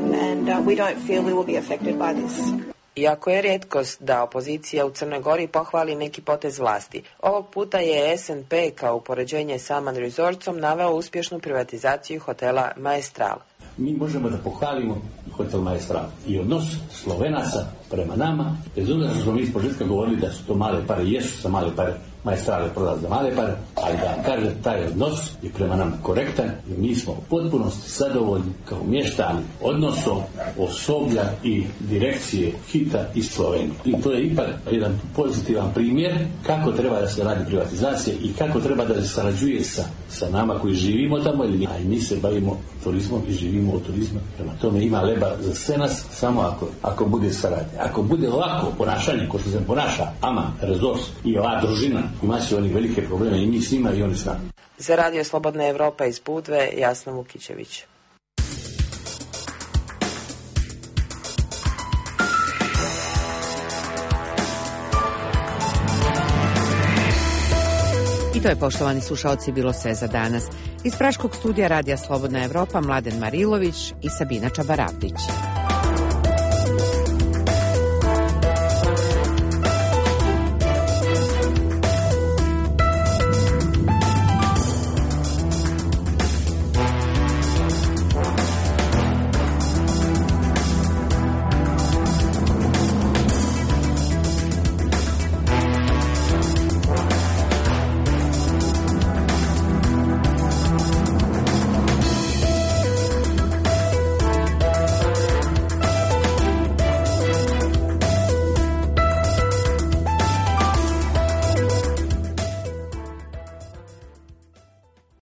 Speaker 10: Iako je rijetkost da opozicija u Crnoj Gori pohvali neki potez vlasti, ovog puta je SNP kao upoređenje sa Aman Resortsom naveo uspješnu privatizaciju hotela Maestral.
Speaker 16: Mi možemo da pohvalimo hotel Maestral i odnos Slovenaca prema nama, bez obzira što smo mi iz početka govorili da su to male pare, jesu sa male pare, Maestrale prodaje za male pare, ali da vam kaže, taj odnos je prema nama korektan i mi smo u potpunosti zadovoljni kao mještani odnosom osoblja i direkcije HIT-a iz Slovenije. I to je ipak jedan pozitivan primjer kako treba da se radi privatizacija i kako treba da se sarađuje sa nama koji živimo tamo, a i mi se bavimo turizmom i živimo od turizma. Prema tome ima leba za sve nas, samo ako bude saradnja. Ako bude ovako ponašanje, ko što se ponaša Aman, Rezors i ova družina, ima će oni velike probleme i mi s njima i oni s nama.
Speaker 10: Za Radio Slobodna Evropa iz Budve, Jasna Vukićević.
Speaker 1: I to je, poštovani slušaoci, bilo sve za danas. Iz praškog studija Radija Slobodna Evropa Mladen Marilović i Sabina Čabaravdić.